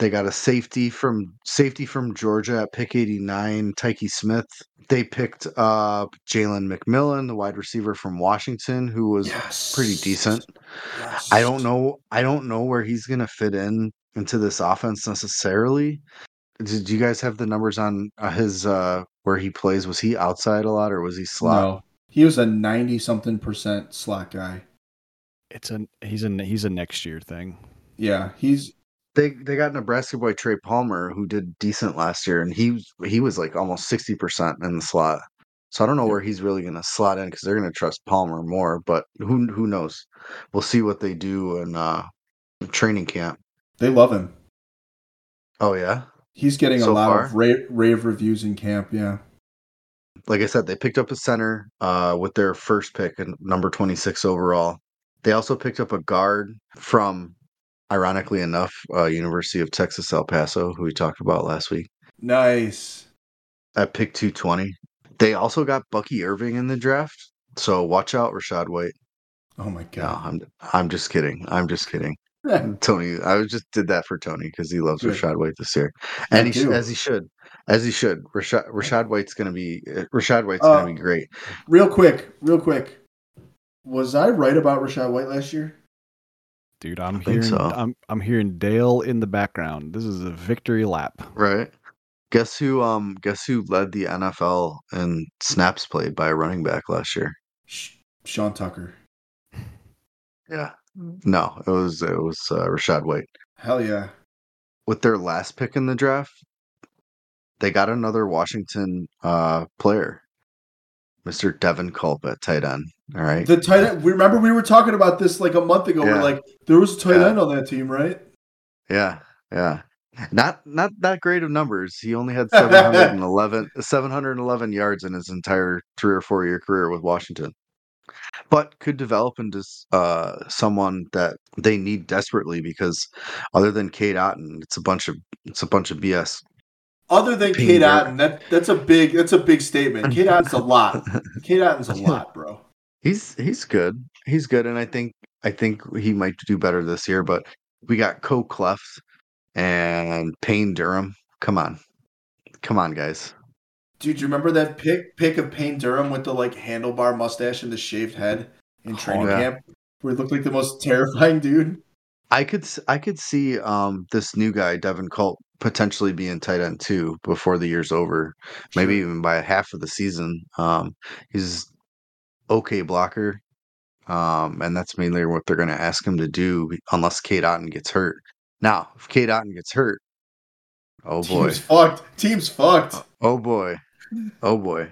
They got a safety from safety from Georgia at pick eighty-nine, Tyke Smith. They picked up Jalen McMillan, the wide receiver from Washington, who was Yes. pretty decent. Yes. I don't know. I don't know where he's going to fit in into this offense necessarily. Did you guys have the numbers on uh, his uh, where he plays? Was he outside a lot or was he slot? No, he was a ninety something percent slot guy. It's a he's a he's a next year thing. Yeah, he's They they got Nebraska boy Trey Palmer who did decent last year, and he was he was like almost sixty percent in the slot. So I don't know Yep. where he's really going to slot in because they're going to trust Palmer more. But who who knows? We'll see what they do in uh, training camp. they love him. Oh yeah, He's getting So a lot far? of rave, rave reviews in camp. Yeah. like I said, they picked up a center uh, with their first pick and number twenty-six overall. They also picked up a guard from, ironically enough, uh, University of Texas El Paso, who we talked about last week. Nice. At pick two twenty. They also got Bucky Irving in the draft, so watch out, Rashad White. Oh my No, god. I'm I'm just kidding. I'm just kidding. Tony, I was just did that for Tony because he loves Good. Rashad White this year, I and he sh- do. as he should, as he should. Rashad Rashad White's gonna be uh, Rashad White's Uh, gonna be great. Real quick, real quick. Was I right about Rashad White last year? Dude, I'm think hearing so. I'm I'm hearing Dale in the background. This is a victory lap. Right? Guess who? Um, guess who led the N F L in snaps played by a running back last year? Sh- Sean Tucker. Yeah. No, it was it was uh, Rashad White. Hell yeah. With their last pick in the draft, they got another Washington uh, player, Mister Devin Culp at tight end. All right. The tight end. We remember we were talking about this like a month ago. Yeah. We're like, there was a tight Yeah. end on that team, right? Yeah, yeah. Not not that great of numbers. He only had seven hundred eleven, seven hundred eleven yards in his entire three or four year career with Washington. But could develop into uh, someone that they need desperately because other than Cade Otton, it's a bunch of it's a bunch of B S. Other than Payne Cade Dirt. Otton, that that's a big that's a big statement. Cade Otton's a lot. Cade Otton's a lot, bro. He's he's good. He's good, and I think I think he might do better this year. But we got Co Cleft and Payne Durham. Come on, come on, guys. Dude, you remember that pic pic of Payne Durham with the like handlebar mustache and the shaved head in training yeah. camp, where he looked like the most terrifying dude? I could s- I could see um this new guy Devin Culp potentially being tight end too before the year's over, maybe Sure. even by half of the season. Um, he's okay blocker, um, and that's mainly what they're going to ask him to do unless Cade Otton gets hurt. Now, if Cade Otton gets hurt, oh boy, Team's fucked. Team's fucked. oh boy, oh boy,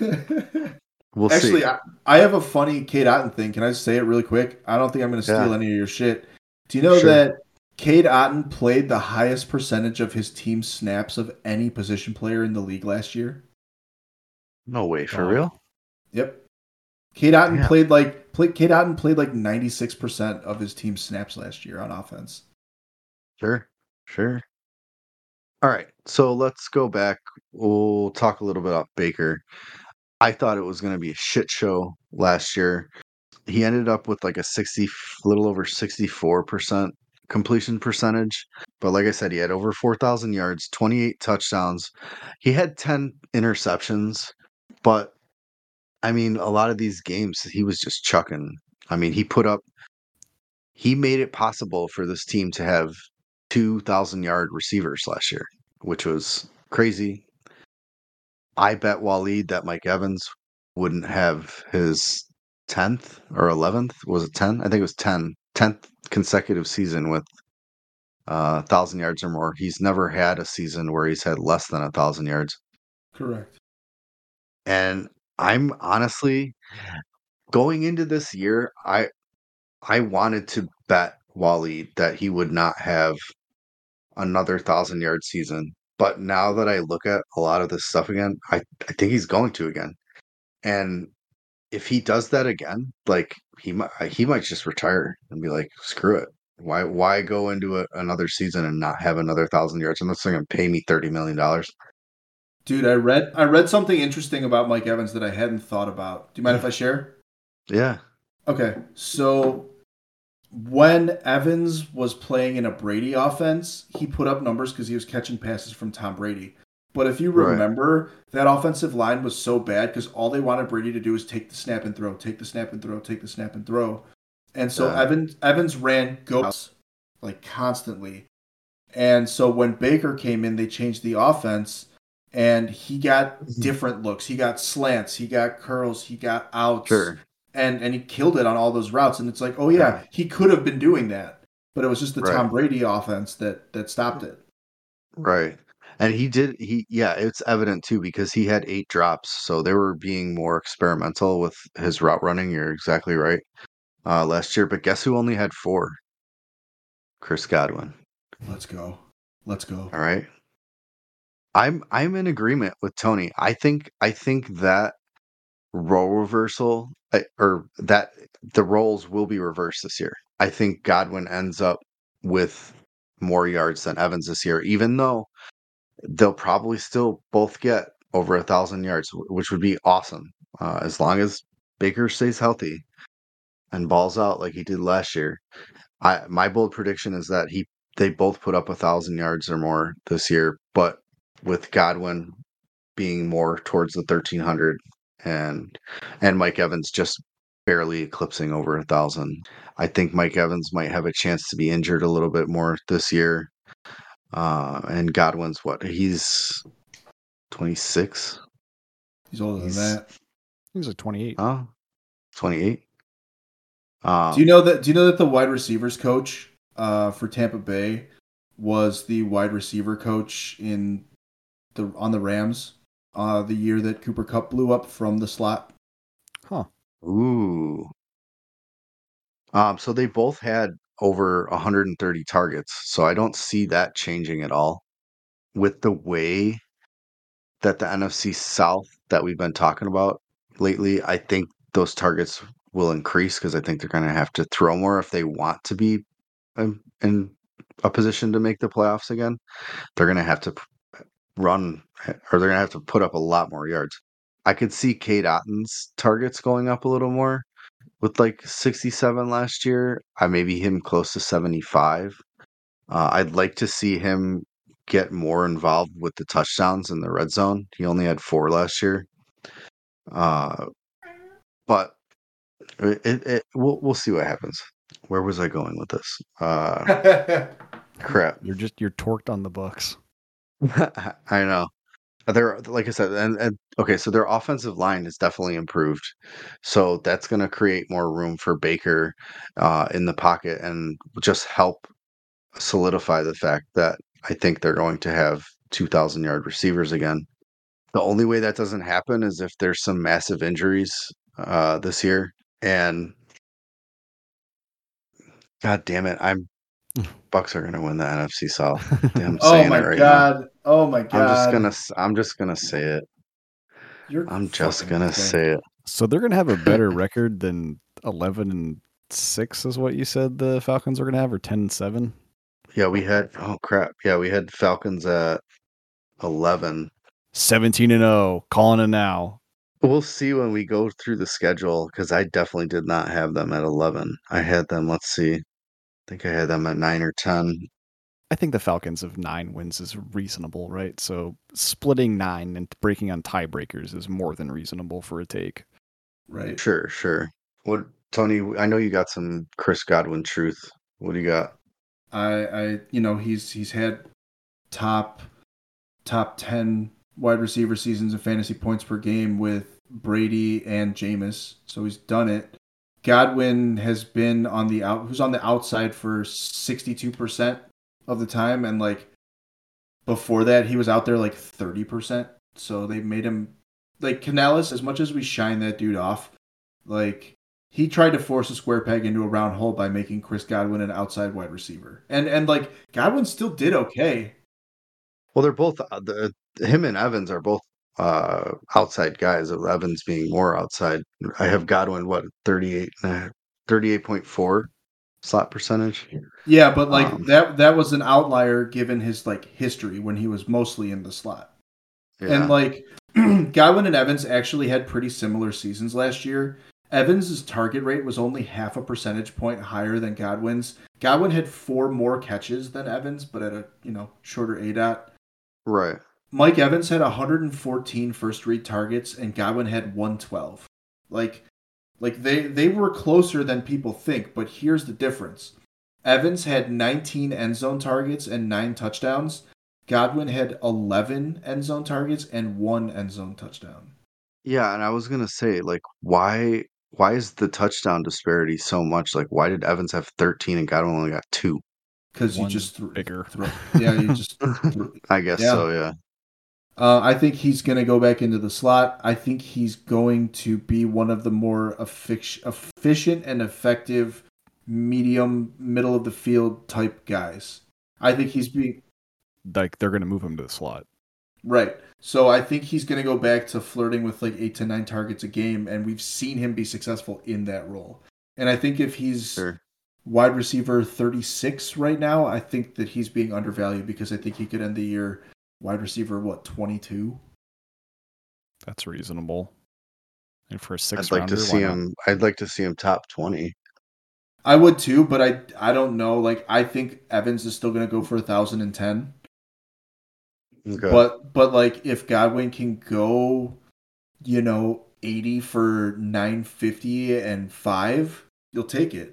we'll Actually, see. I, I have a funny Cade Otton thing. Can I just say it really quick? I don't think I'm going to steal Yeah. any of your shit. Do you know Sure. that Cade Otton played the highest percentage of his team's snaps of any position player in the league last year? No way, for Wow. real? Yep. Cade Otton Yeah. played like play, Cade Otton played like ninety-six percent of his team's snaps last year on offense. Sure, sure. All right, so let's go back. We'll talk a little bit about Baker. I thought it was going to be a shit show last year. He ended up with like a sixty, little over sixty-four percent completion percentage. But like I said, he had over four thousand yards, twenty-eight touchdowns. He had ten interceptions. But I mean, a lot of these games, he was just chucking. I mean, he put up, he made it possible for this team to have two thousand yard receivers last year, which was crazy. I bet Waleed that Mike Evans wouldn't have his tenth or eleventh. Was it ten? I think it was ten. tenth consecutive season with uh, one thousand yards or more. He's never had a season where he's had less than one thousand yards. Correct. And I'm honestly going into this year, I I wanted to bet Waleed that he would not have another thousand yard season. But now that I look at a lot of this stuff again, I, I think he's going to again. And if he does that again, like he might he might just retire and be like, screw it. Why why go into a, another season and not have another thousand yards unless they're gonna pay me thirty million dollars? Dude, I read I read something interesting about Mike Evans that I hadn't thought about. Do you mind if I share? Yeah. Okay, so when Evans was playing in a Brady offense, he put up numbers because he was catching passes from Tom Brady. But if you Right. remember, that offensive line was so bad because all they wanted Brady to do is take the snap and throw, take the snap and throw, take the snap and throw. And so Yeah. Evans Evans ran ghosts like constantly. And so when Baker came in, they changed the offense and he got different looks. He got slants, he got curls, he got outs. Sure. And and he killed it on all those routes. And it's like, oh yeah, he could have been doing that. But it was just the Right. Tom Brady offense that that stopped it. Right. And he did he yeah, it's evident too because he had eight drops. So they were being more experimental with his route running. You're exactly right. Uh last year, but guess who only had four? Chris Godwin. Let's go. Let's go. All right. I'm I'm in agreement with Tony. I think I think that role reversal uh, or that the roles will be reversed this year. I think Godwin ends up with more yards than Evans this year, even though they'll probably still both get over a thousand yards, wh- which would be awesome uh, as long as Baker stays healthy and balls out like he did last year. I my bold prediction is that he they both put up a thousand yards or more this year, but with Godwin being more towards the thirteen hundred and and Mike Evans just barely eclipsing over a thousand. I think Mike Evans might have a chance to be injured a little bit more this year. Uh, and Godwin's what? He's twenty-six. He's older He's than that. He was like twenty-eight. huh? twenty-eight. Um, Do you know that? Do you know that the wide receivers coach uh, for Tampa Bay was the wide receiver coach in the on the Rams uh, the year that Cooper Kupp blew up from the slot? Huh. Ooh. Um, so they both had over one hundred thirty targets. So I don't see that changing at all with the way that the N F C South that we've been talking about lately. I think those targets will increase because I think they're going to have to throw more if they want to be in, in a position to make the playoffs again. They're going to have to p- run or they're going to have to put up a lot more yards. I could see Kate Otton's targets going up a little more with like sixty-seven last year. I maybe him close to seventy-five. Uh, I'd like to see him get more involved with the touchdowns in the red zone. He only had four last year. Uh, but it, it, we'll we'll see what happens. Where was I going with this? Uh, crap. You're just you're torqued on the Bucks. I know. They're like I said, and, and okay, so their offensive line is definitely improved. So that's going to create more room for Baker uh, in the pocket and just help solidify the fact that I think they're going to have two thousand yard receivers again. The only way that doesn't happen is if there's some massive injuries uh, this year. And God damn it, I'm Bucks are going to win the N F C South. I'm Oh saying my it right god! now. Oh my I'm god! just gonna. s- I'm just gonna say it. You're I'm just fucking gonna insane. say it. So they're gonna have a better record than eleven and six is what you said the Falcons are gonna have, or ten and seven. Yeah, we had. Oh crap! Yeah, we had Falcons at eleven. Seventeen and zero. Calling it now. We'll see when we go through the schedule because I definitely did not have them at eleven. I had them. Let's see. I think I had them at nine or ten. I think the Falcons of nine wins is reasonable, right? So splitting nine and breaking on tiebreakers is more than reasonable for a take. Right. Sure, sure. What, Tony? I know you got some Chris Godwin truth. What do you got? I, I, you know, he's he's had top top ten wide receiver seasons in fantasy points per game with Brady and Jameis, so he's done it. Godwin has been on the out, who's on the outside for sixty-two percent of the time, and like before that, he was out there like thirty percent. So they made him like Canales. As much as we shine that dude off, like he tried to force a square peg into a round hole by making Chris Godwin an outside wide receiver, and and like Godwin still did okay. Well, they're both uh, the him and Evans are both uh outside guys. Of Evans being more outside. I have Godwin what thirty-eight, thirty-eight point four slot percentage. Yeah, but like Um, that that was an outlier given his like history when he was mostly in the slot. yeah. And like Godwin and Evans actually had pretty similar seasons last year. Evans' target rate was only half a percentage point higher than Godwin's. Godwin had four more catches than Evans, but at a you know shorter A DOT. Right. Mike Evans had one hundred fourteen first read targets, and Godwin had one hundred twelve. Like, like they they were closer than people think, but here's the difference. Evans had nineteen end zone targets and nine touchdowns. Godwin had eleven end zone targets and one end zone touchdown. Yeah, and I was gonna say, like, why why is the touchdown disparity so much? Like, why did Evans have thirteen and Godwin only got two? Because you One's just threw, bigger. throw, yeah, you just. Threw, I guess yeah. so. Yeah. Uh, I think he's going to go back into the slot. I think he's going to be one of the more effic- efficient and effective medium, middle of the field type guys. I think he's being Like they're going to move him to the slot. right. So I think he's going to go back to flirting with like eight to nine targets a game, and we've seen him be successful in that role. And I think if he's Sure. wide receiver thirty-six right now, I think that he's being undervalued because I think he could end the year wide receiver, what, twenty-two? That's reasonable. And for a six I'd like rounder, to see why not? him. I'd like to see him top twenty. I would too, but I I don't know. Like I think Evans is still gonna go for a thousand and ten. Okay. But but like if Godwin can go, you know, eighty for nine fifty and five, you'll take it.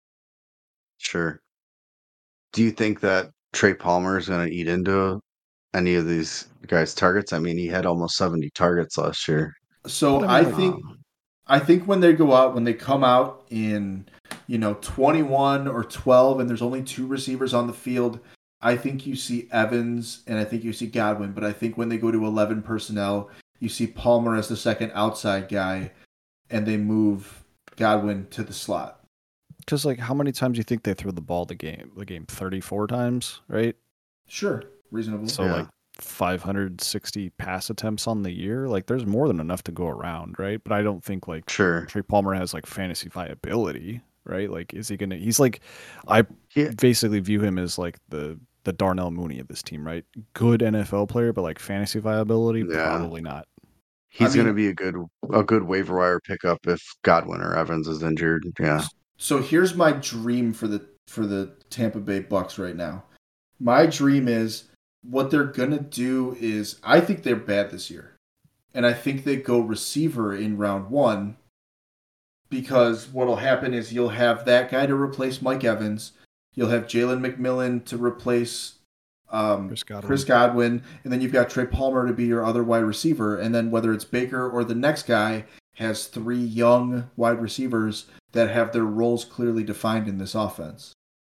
Sure. Do you think that Trey Palmer is going to eat into any of these guys' targets? I mean, he had almost seventy targets last year. So But I, I mean, like- think I think when they go out, when they come out in, you know, twenty-one or twelve and there's only two receivers on the field, I think you see Evans and I think you see Godwin. But I think when they go to eleven personnel, you see Palmer as the second outside guy and they move Godwin to the slot. Because like, how many times do you think they threw the ball the game? The game thirty-four times, right? Sure. Reasonable. So Yeah. like five hundred sixty pass attempts on the year. Like, there's more than enough to go around, right? But I don't think like Sure. Trey Palmer has like fantasy viability, right? Like, is he gonna? He's like, I Yeah. basically view him as like the the Darnell Mooney of this team, right? Good N F L player, but like fantasy viability, Yeah. probably not. He's I going to mean- be a good a good waiver wire pickup if Godwin or Evans is injured. Yeah. So here's my dream for the for the Tampa Bay Bucks right now. My dream is what they're gonna do is I think they're bad this year, and I think they go receiver in round one because what'll happen is you'll have that guy to replace Mike Evans, you'll have Jalen McMillan to replace um, Chris Godwin. Chris Godwin, and then you've got Trey Palmer to be your other wide receiver, and then whether it's Baker or the next guy has three young wide receivers that have their roles clearly defined in this offense.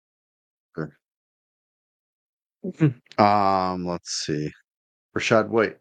Um, let's see. Rashad White.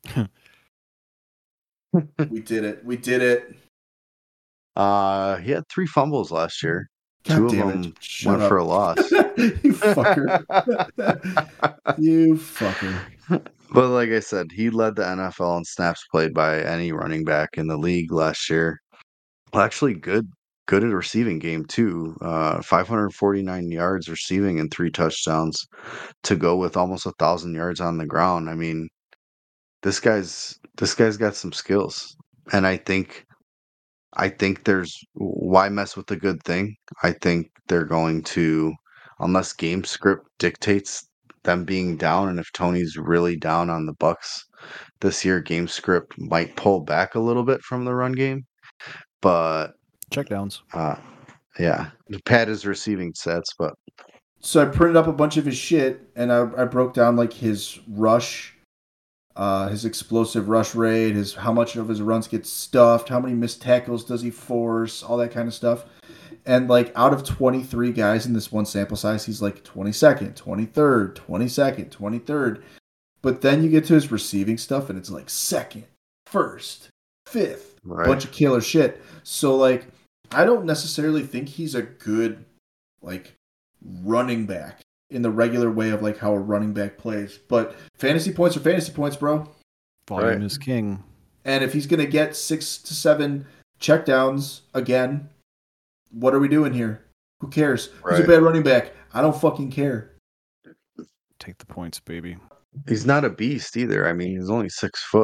We did it. We did it. Uh, he had three fumbles last year. God Two of damn them it. Shut went up. for a loss. You fucker. You fucker. But like I said, he led the N F L in snaps played by any running back in the league last year. Well, actually, good, good at receiving game too. Uh, five hundred forty-nine yards receiving and three touchdowns to go with almost a thousand yards on the ground. I mean, this guy's this guy's got some skills, and I think, I think there's why mess with the good thing. I think they're going to, unless game script dictates them being down, and if Tony's really down on the Bucks this year, game script might pull back a little bit from the run game. But Check downs. uh, yeah, Pat is receiving sets, but So I printed up a bunch of his shit and I, I broke down like his rush, uh, his explosive rush rate, his how much of his runs get stuffed, how many missed tackles does he force, all that kind of stuff. And like out of twenty-three guys in this one sample size, he's like twenty-second, twenty-third, twenty-second, twenty-third. But then you get to his receiving stuff and it's like second, first, fifth, right. bunch of killer shit. So like I don't necessarily think he's a good like running back in the regular way of like how a running back plays. But fantasy points are fantasy points, bro. Volume Right. is king. And if he's gonna get six to seven checkdowns again, what are we doing here? Who cares? Who's a Right. bad running back? I don't fucking care. Take the points, baby. He's not a beast either. I mean, he's only six foot.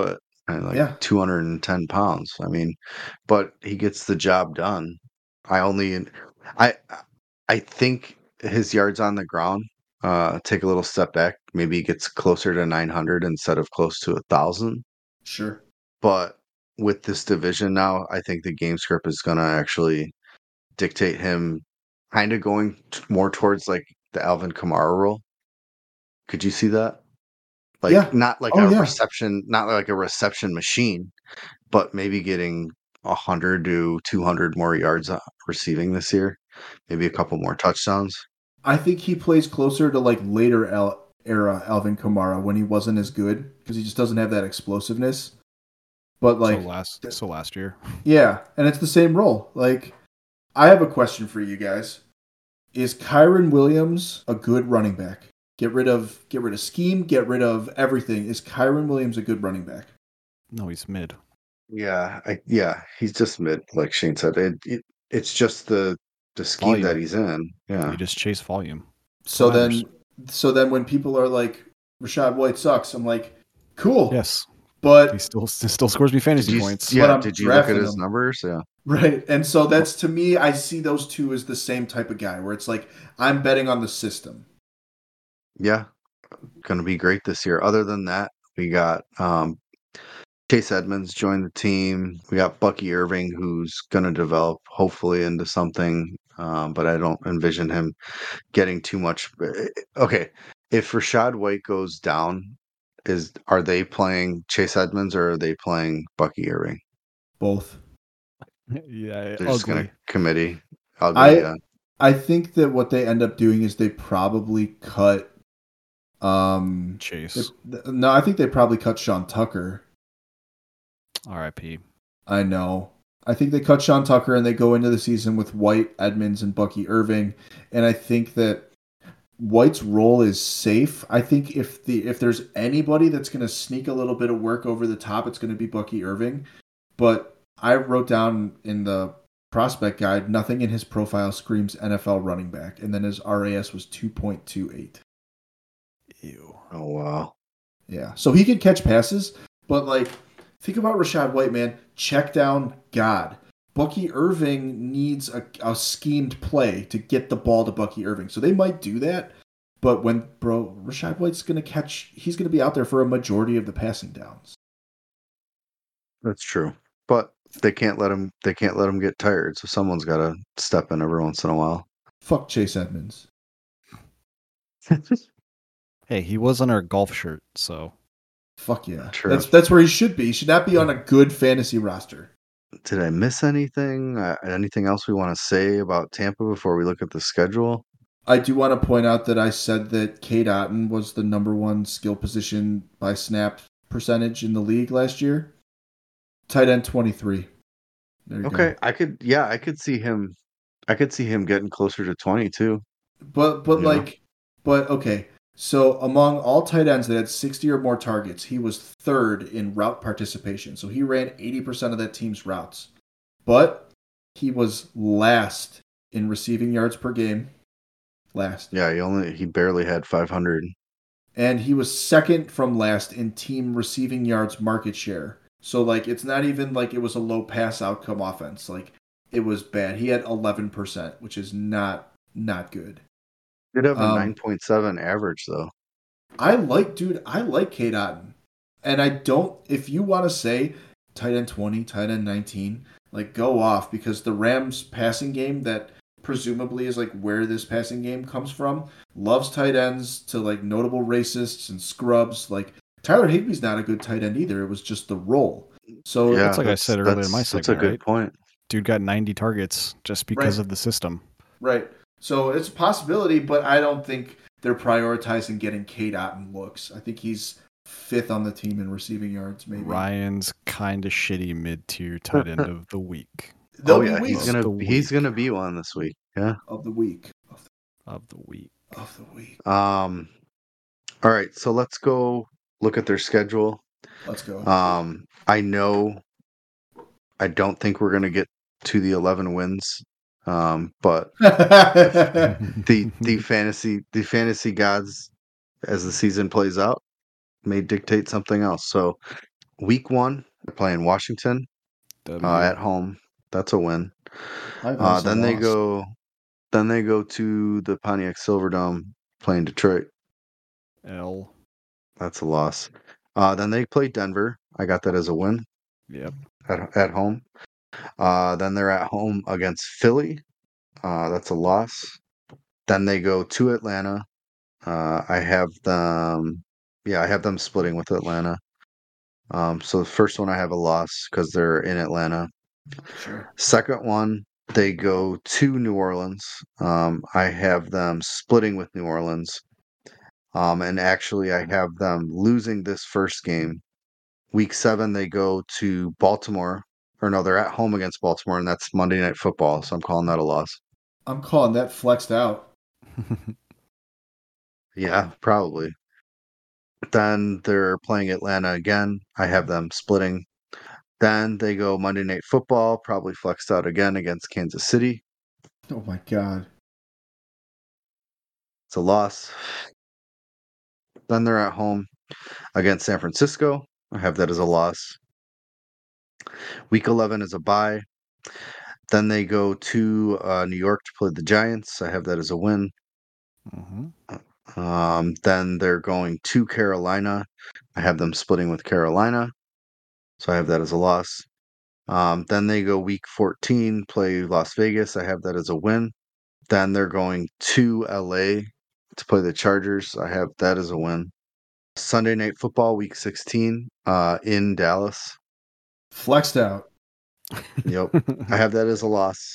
and like Yeah. two hundred ten pounds. I mean, but he gets the job done. I only, I, I think his yards on the ground uh, take a little step back. Maybe he gets closer to nine hundred instead of close to a thousand. Sure. But with this division now, I think the game script is going to actually dictate him kind of going t- more towards like the Alvin Kamara role. Could you see that? Like Yeah. not like Oh, a yeah. reception, not like a reception machine, but maybe getting one hundred to two hundred more yards uh, receiving this year, maybe a couple more touchdowns. I think he plays closer to like later Al- era Alvin Kamara when he wasn't as good because he just doesn't have that explosiveness. But like, so last so last year. yeah, and it's the same role. Like, I have a question for you guys: is Kyron Williams a good running back? Get rid of get rid of scheme, get rid of everything. Is Kyron Williams a good running back? No, he's mid. Yeah, I, yeah, he's just mid, like Shane said. It, it it's just the the scheme Volume. that he's in. Yeah, You just chase volume. So That matters. then, so then when people are like, Rashad White sucks, I'm like, cool. Yes, But he still he still scores me did fantasy you? points. But Yeah, I'm did you look at drafting his him. numbers? Yeah, right. And so that's to me, I see those two as the same type of guy where it's like, I'm betting on the system. yeah, gonna be great this year. Other than that, we got um, Chase Edmonds joined the team. We got Bucky Irving, who's gonna develop hopefully into something, um, but I don't envision him getting too much. Okay, if Rashad White goes down, is are they playing Chase Edmonds or are they playing Bucky Irving? Both. Yeah, They're just gonna ugly. committee. Ugly, I yeah. I think that what they end up doing is they probably cut. Um, Chase. they- no, I think they probably cut Sean Tucker. R I P. I know. I think they cut Sean Tucker and they go into the season with White, Edmonds, and Bucky Irving. And I think that White's role is safe. I think if the if there's anybody that's going to sneak a little bit of work over the top, it's going to be Bucky Irving. But I wrote down in the prospect guide, nothing in his profile screams N F L running back. And then his R A S was two point two eight. Ew. Oh wow. Yeah. So he could catch passes, but like, think about Rashad White, man. Check down God. Bucky Irving needs a, a schemed play to get the ball to Bucky Irving. So they might do that, but when, bro, Rashad White's going to catch, he's going to be out there for a majority of the passing downs. That's true. But they can't let him they can't let him get tired, so someone's gotta step in every once in a while. Fuck Chase Edmonds. Hey, he was on our golf shirt, so Fuck yeah. True. That's that's where he should be. He should not be on a good fantasy roster. Did I miss anything? Uh, anything else we want to say about Tampa before we look at the schedule? I do want to point out that I said that Cade Otton was the number one skill position by snap percentage in the league last year. Tight end twenty-three. There you Okay, go. I could yeah, I could see him I could see him getting closer to twenty too. But but You know? like but okay. So among all tight ends that had sixty or more targets, he was third in route participation. So he ran eighty percent of that team's routes. But he was last in receiving yards per game. Last. Yeah, he only he barely had five hundred. And he was second from last in team receiving yards market share. So like it's not even like it was a low pass outcome offense. Like it was bad. He had eleven percent, which is not not good. Did have a Um, nine point seven average though. I like, dude, I like Cade Otton. And I don't, if you want to say tight end twenty, tight end nineteen, like go off because the Rams passing game that presumably is like where this passing game comes from loves tight ends to like notable racists and scrubs. Like Tyler Higbee's not a good tight end either. It was just the role. So Yeah, that's like I that's- said earlier in that's- my That's a segment, good right? point. Dude got ninety targets just because Right. of the system. Right. So it's a possibility, but I don't think they're prioritizing getting Cade Otton looks. I think he's fifth on the team in receiving yards, maybe. Ryan's kind of shitty mid-tier tight end of the week. They'll Oh be yeah, weeks he's gonna the he's week. gonna be one this week. Yeah. of the week. Of Of the week. the, of the week. Um all right, so let's go look at their schedule. Let's go. Um I know I don't think we're gonna get to the eleven wins. Um, but the the fantasy the fantasy gods as the season plays out may dictate something else. So Week one, they're playing Washington W. uh, at home. That's a win. I have Uh, also then they lost. go, then they go to the Pontiac Silverdome playing Detroit. L. That's a loss. Uh, then they play Denver. I got that as a win Yep. at at home. Uh, then they're at home against Philly. Uh, that's a loss. Then they go to Atlanta. Uh, I have them. Yeah, I have them splitting with Atlanta. Um, so the first one I have a loss because they're in Atlanta. Sure. Second one, they go to New Orleans. Um, I have them splitting with New Orleans. Um, and actually, I have them losing this first game. Week seven, they go to Baltimore. Or no, they're at home against Baltimore, and that's Monday Night Football. So I'm calling that a loss. I'm calling that flexed out. Yeah, probably. Then they're playing Atlanta again. I have them splitting. Then they go Monday Night Football, probably flexed out again against Kansas City. Oh my god. It's a loss. Then they're at home against San Francisco. I have that as a loss. Week eleven is a bye. Then they go to uh, New York to play the Giants. I have that as a win. Mm-hmm. Um, then they're going to Carolina. I have them splitting with Carolina. So I have that as a loss. Um, then they go week fourteen, play Las Vegas. I have that as a win. Then they're going to L A to play the Chargers. I have that as a win. Sunday Night Football, week sixteen, uh, in Dallas. Flexed out. Yep. I have that as a loss.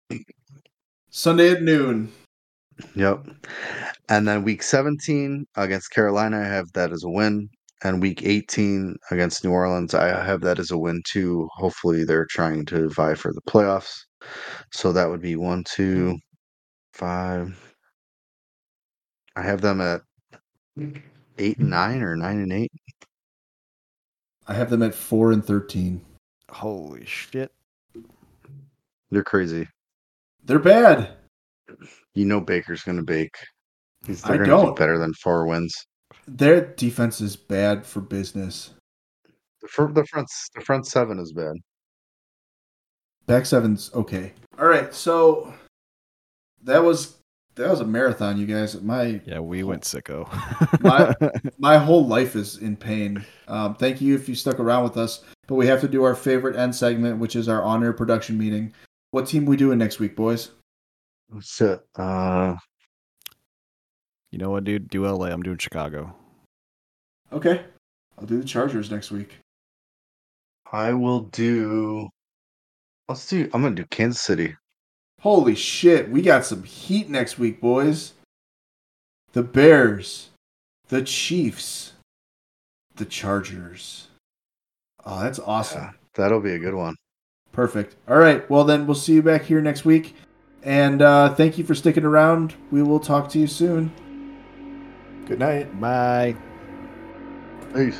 Sunday at noon. Yep. And then week seventeen against Carolina, I have that as a win. And week eighteen against New Orleans, I have that as a win too. Hopefully, they're trying to vie for the playoffs. So that would be one, two, five. I have them at eight and nine or nine and eight. I have them at four and thirteen. Holy shit. They're crazy. They're bad. You know Baker's going to bake. He's, they're I going to do don't. better than four wins. Their defense is bad for business. The front, the front, the front seven is bad. Back seven's okay. All right, so that was that was a marathon, you guys. My Yeah, we went sicko. my my whole life is in pain. Um, thank you if you stuck around with us. But we have to do our favorite end segment, which is our on-air production meeting. What team we doing next week, boys? So, uh, You know what, dude? Do L A. I'm doing Chicago. Okay, I'll do the Chargers next week. I will do. Let's do. I'm gonna do Kansas City. Holy shit, we got some heat next week, boys. The Bears, the Chiefs, the Chargers. Oh, that's awesome. Yeah, that'll be a good one. Perfect. All right. Well, then we'll see you back here next week. And uh, thank you for sticking around. We will talk to you soon. Good night. Bye. Peace.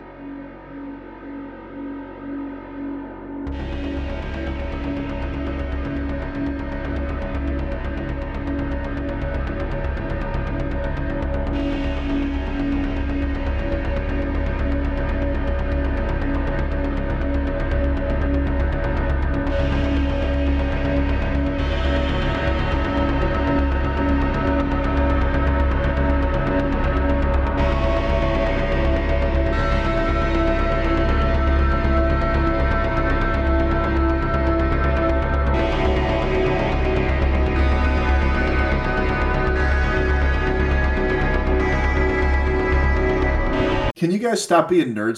Can you guys stop being nerds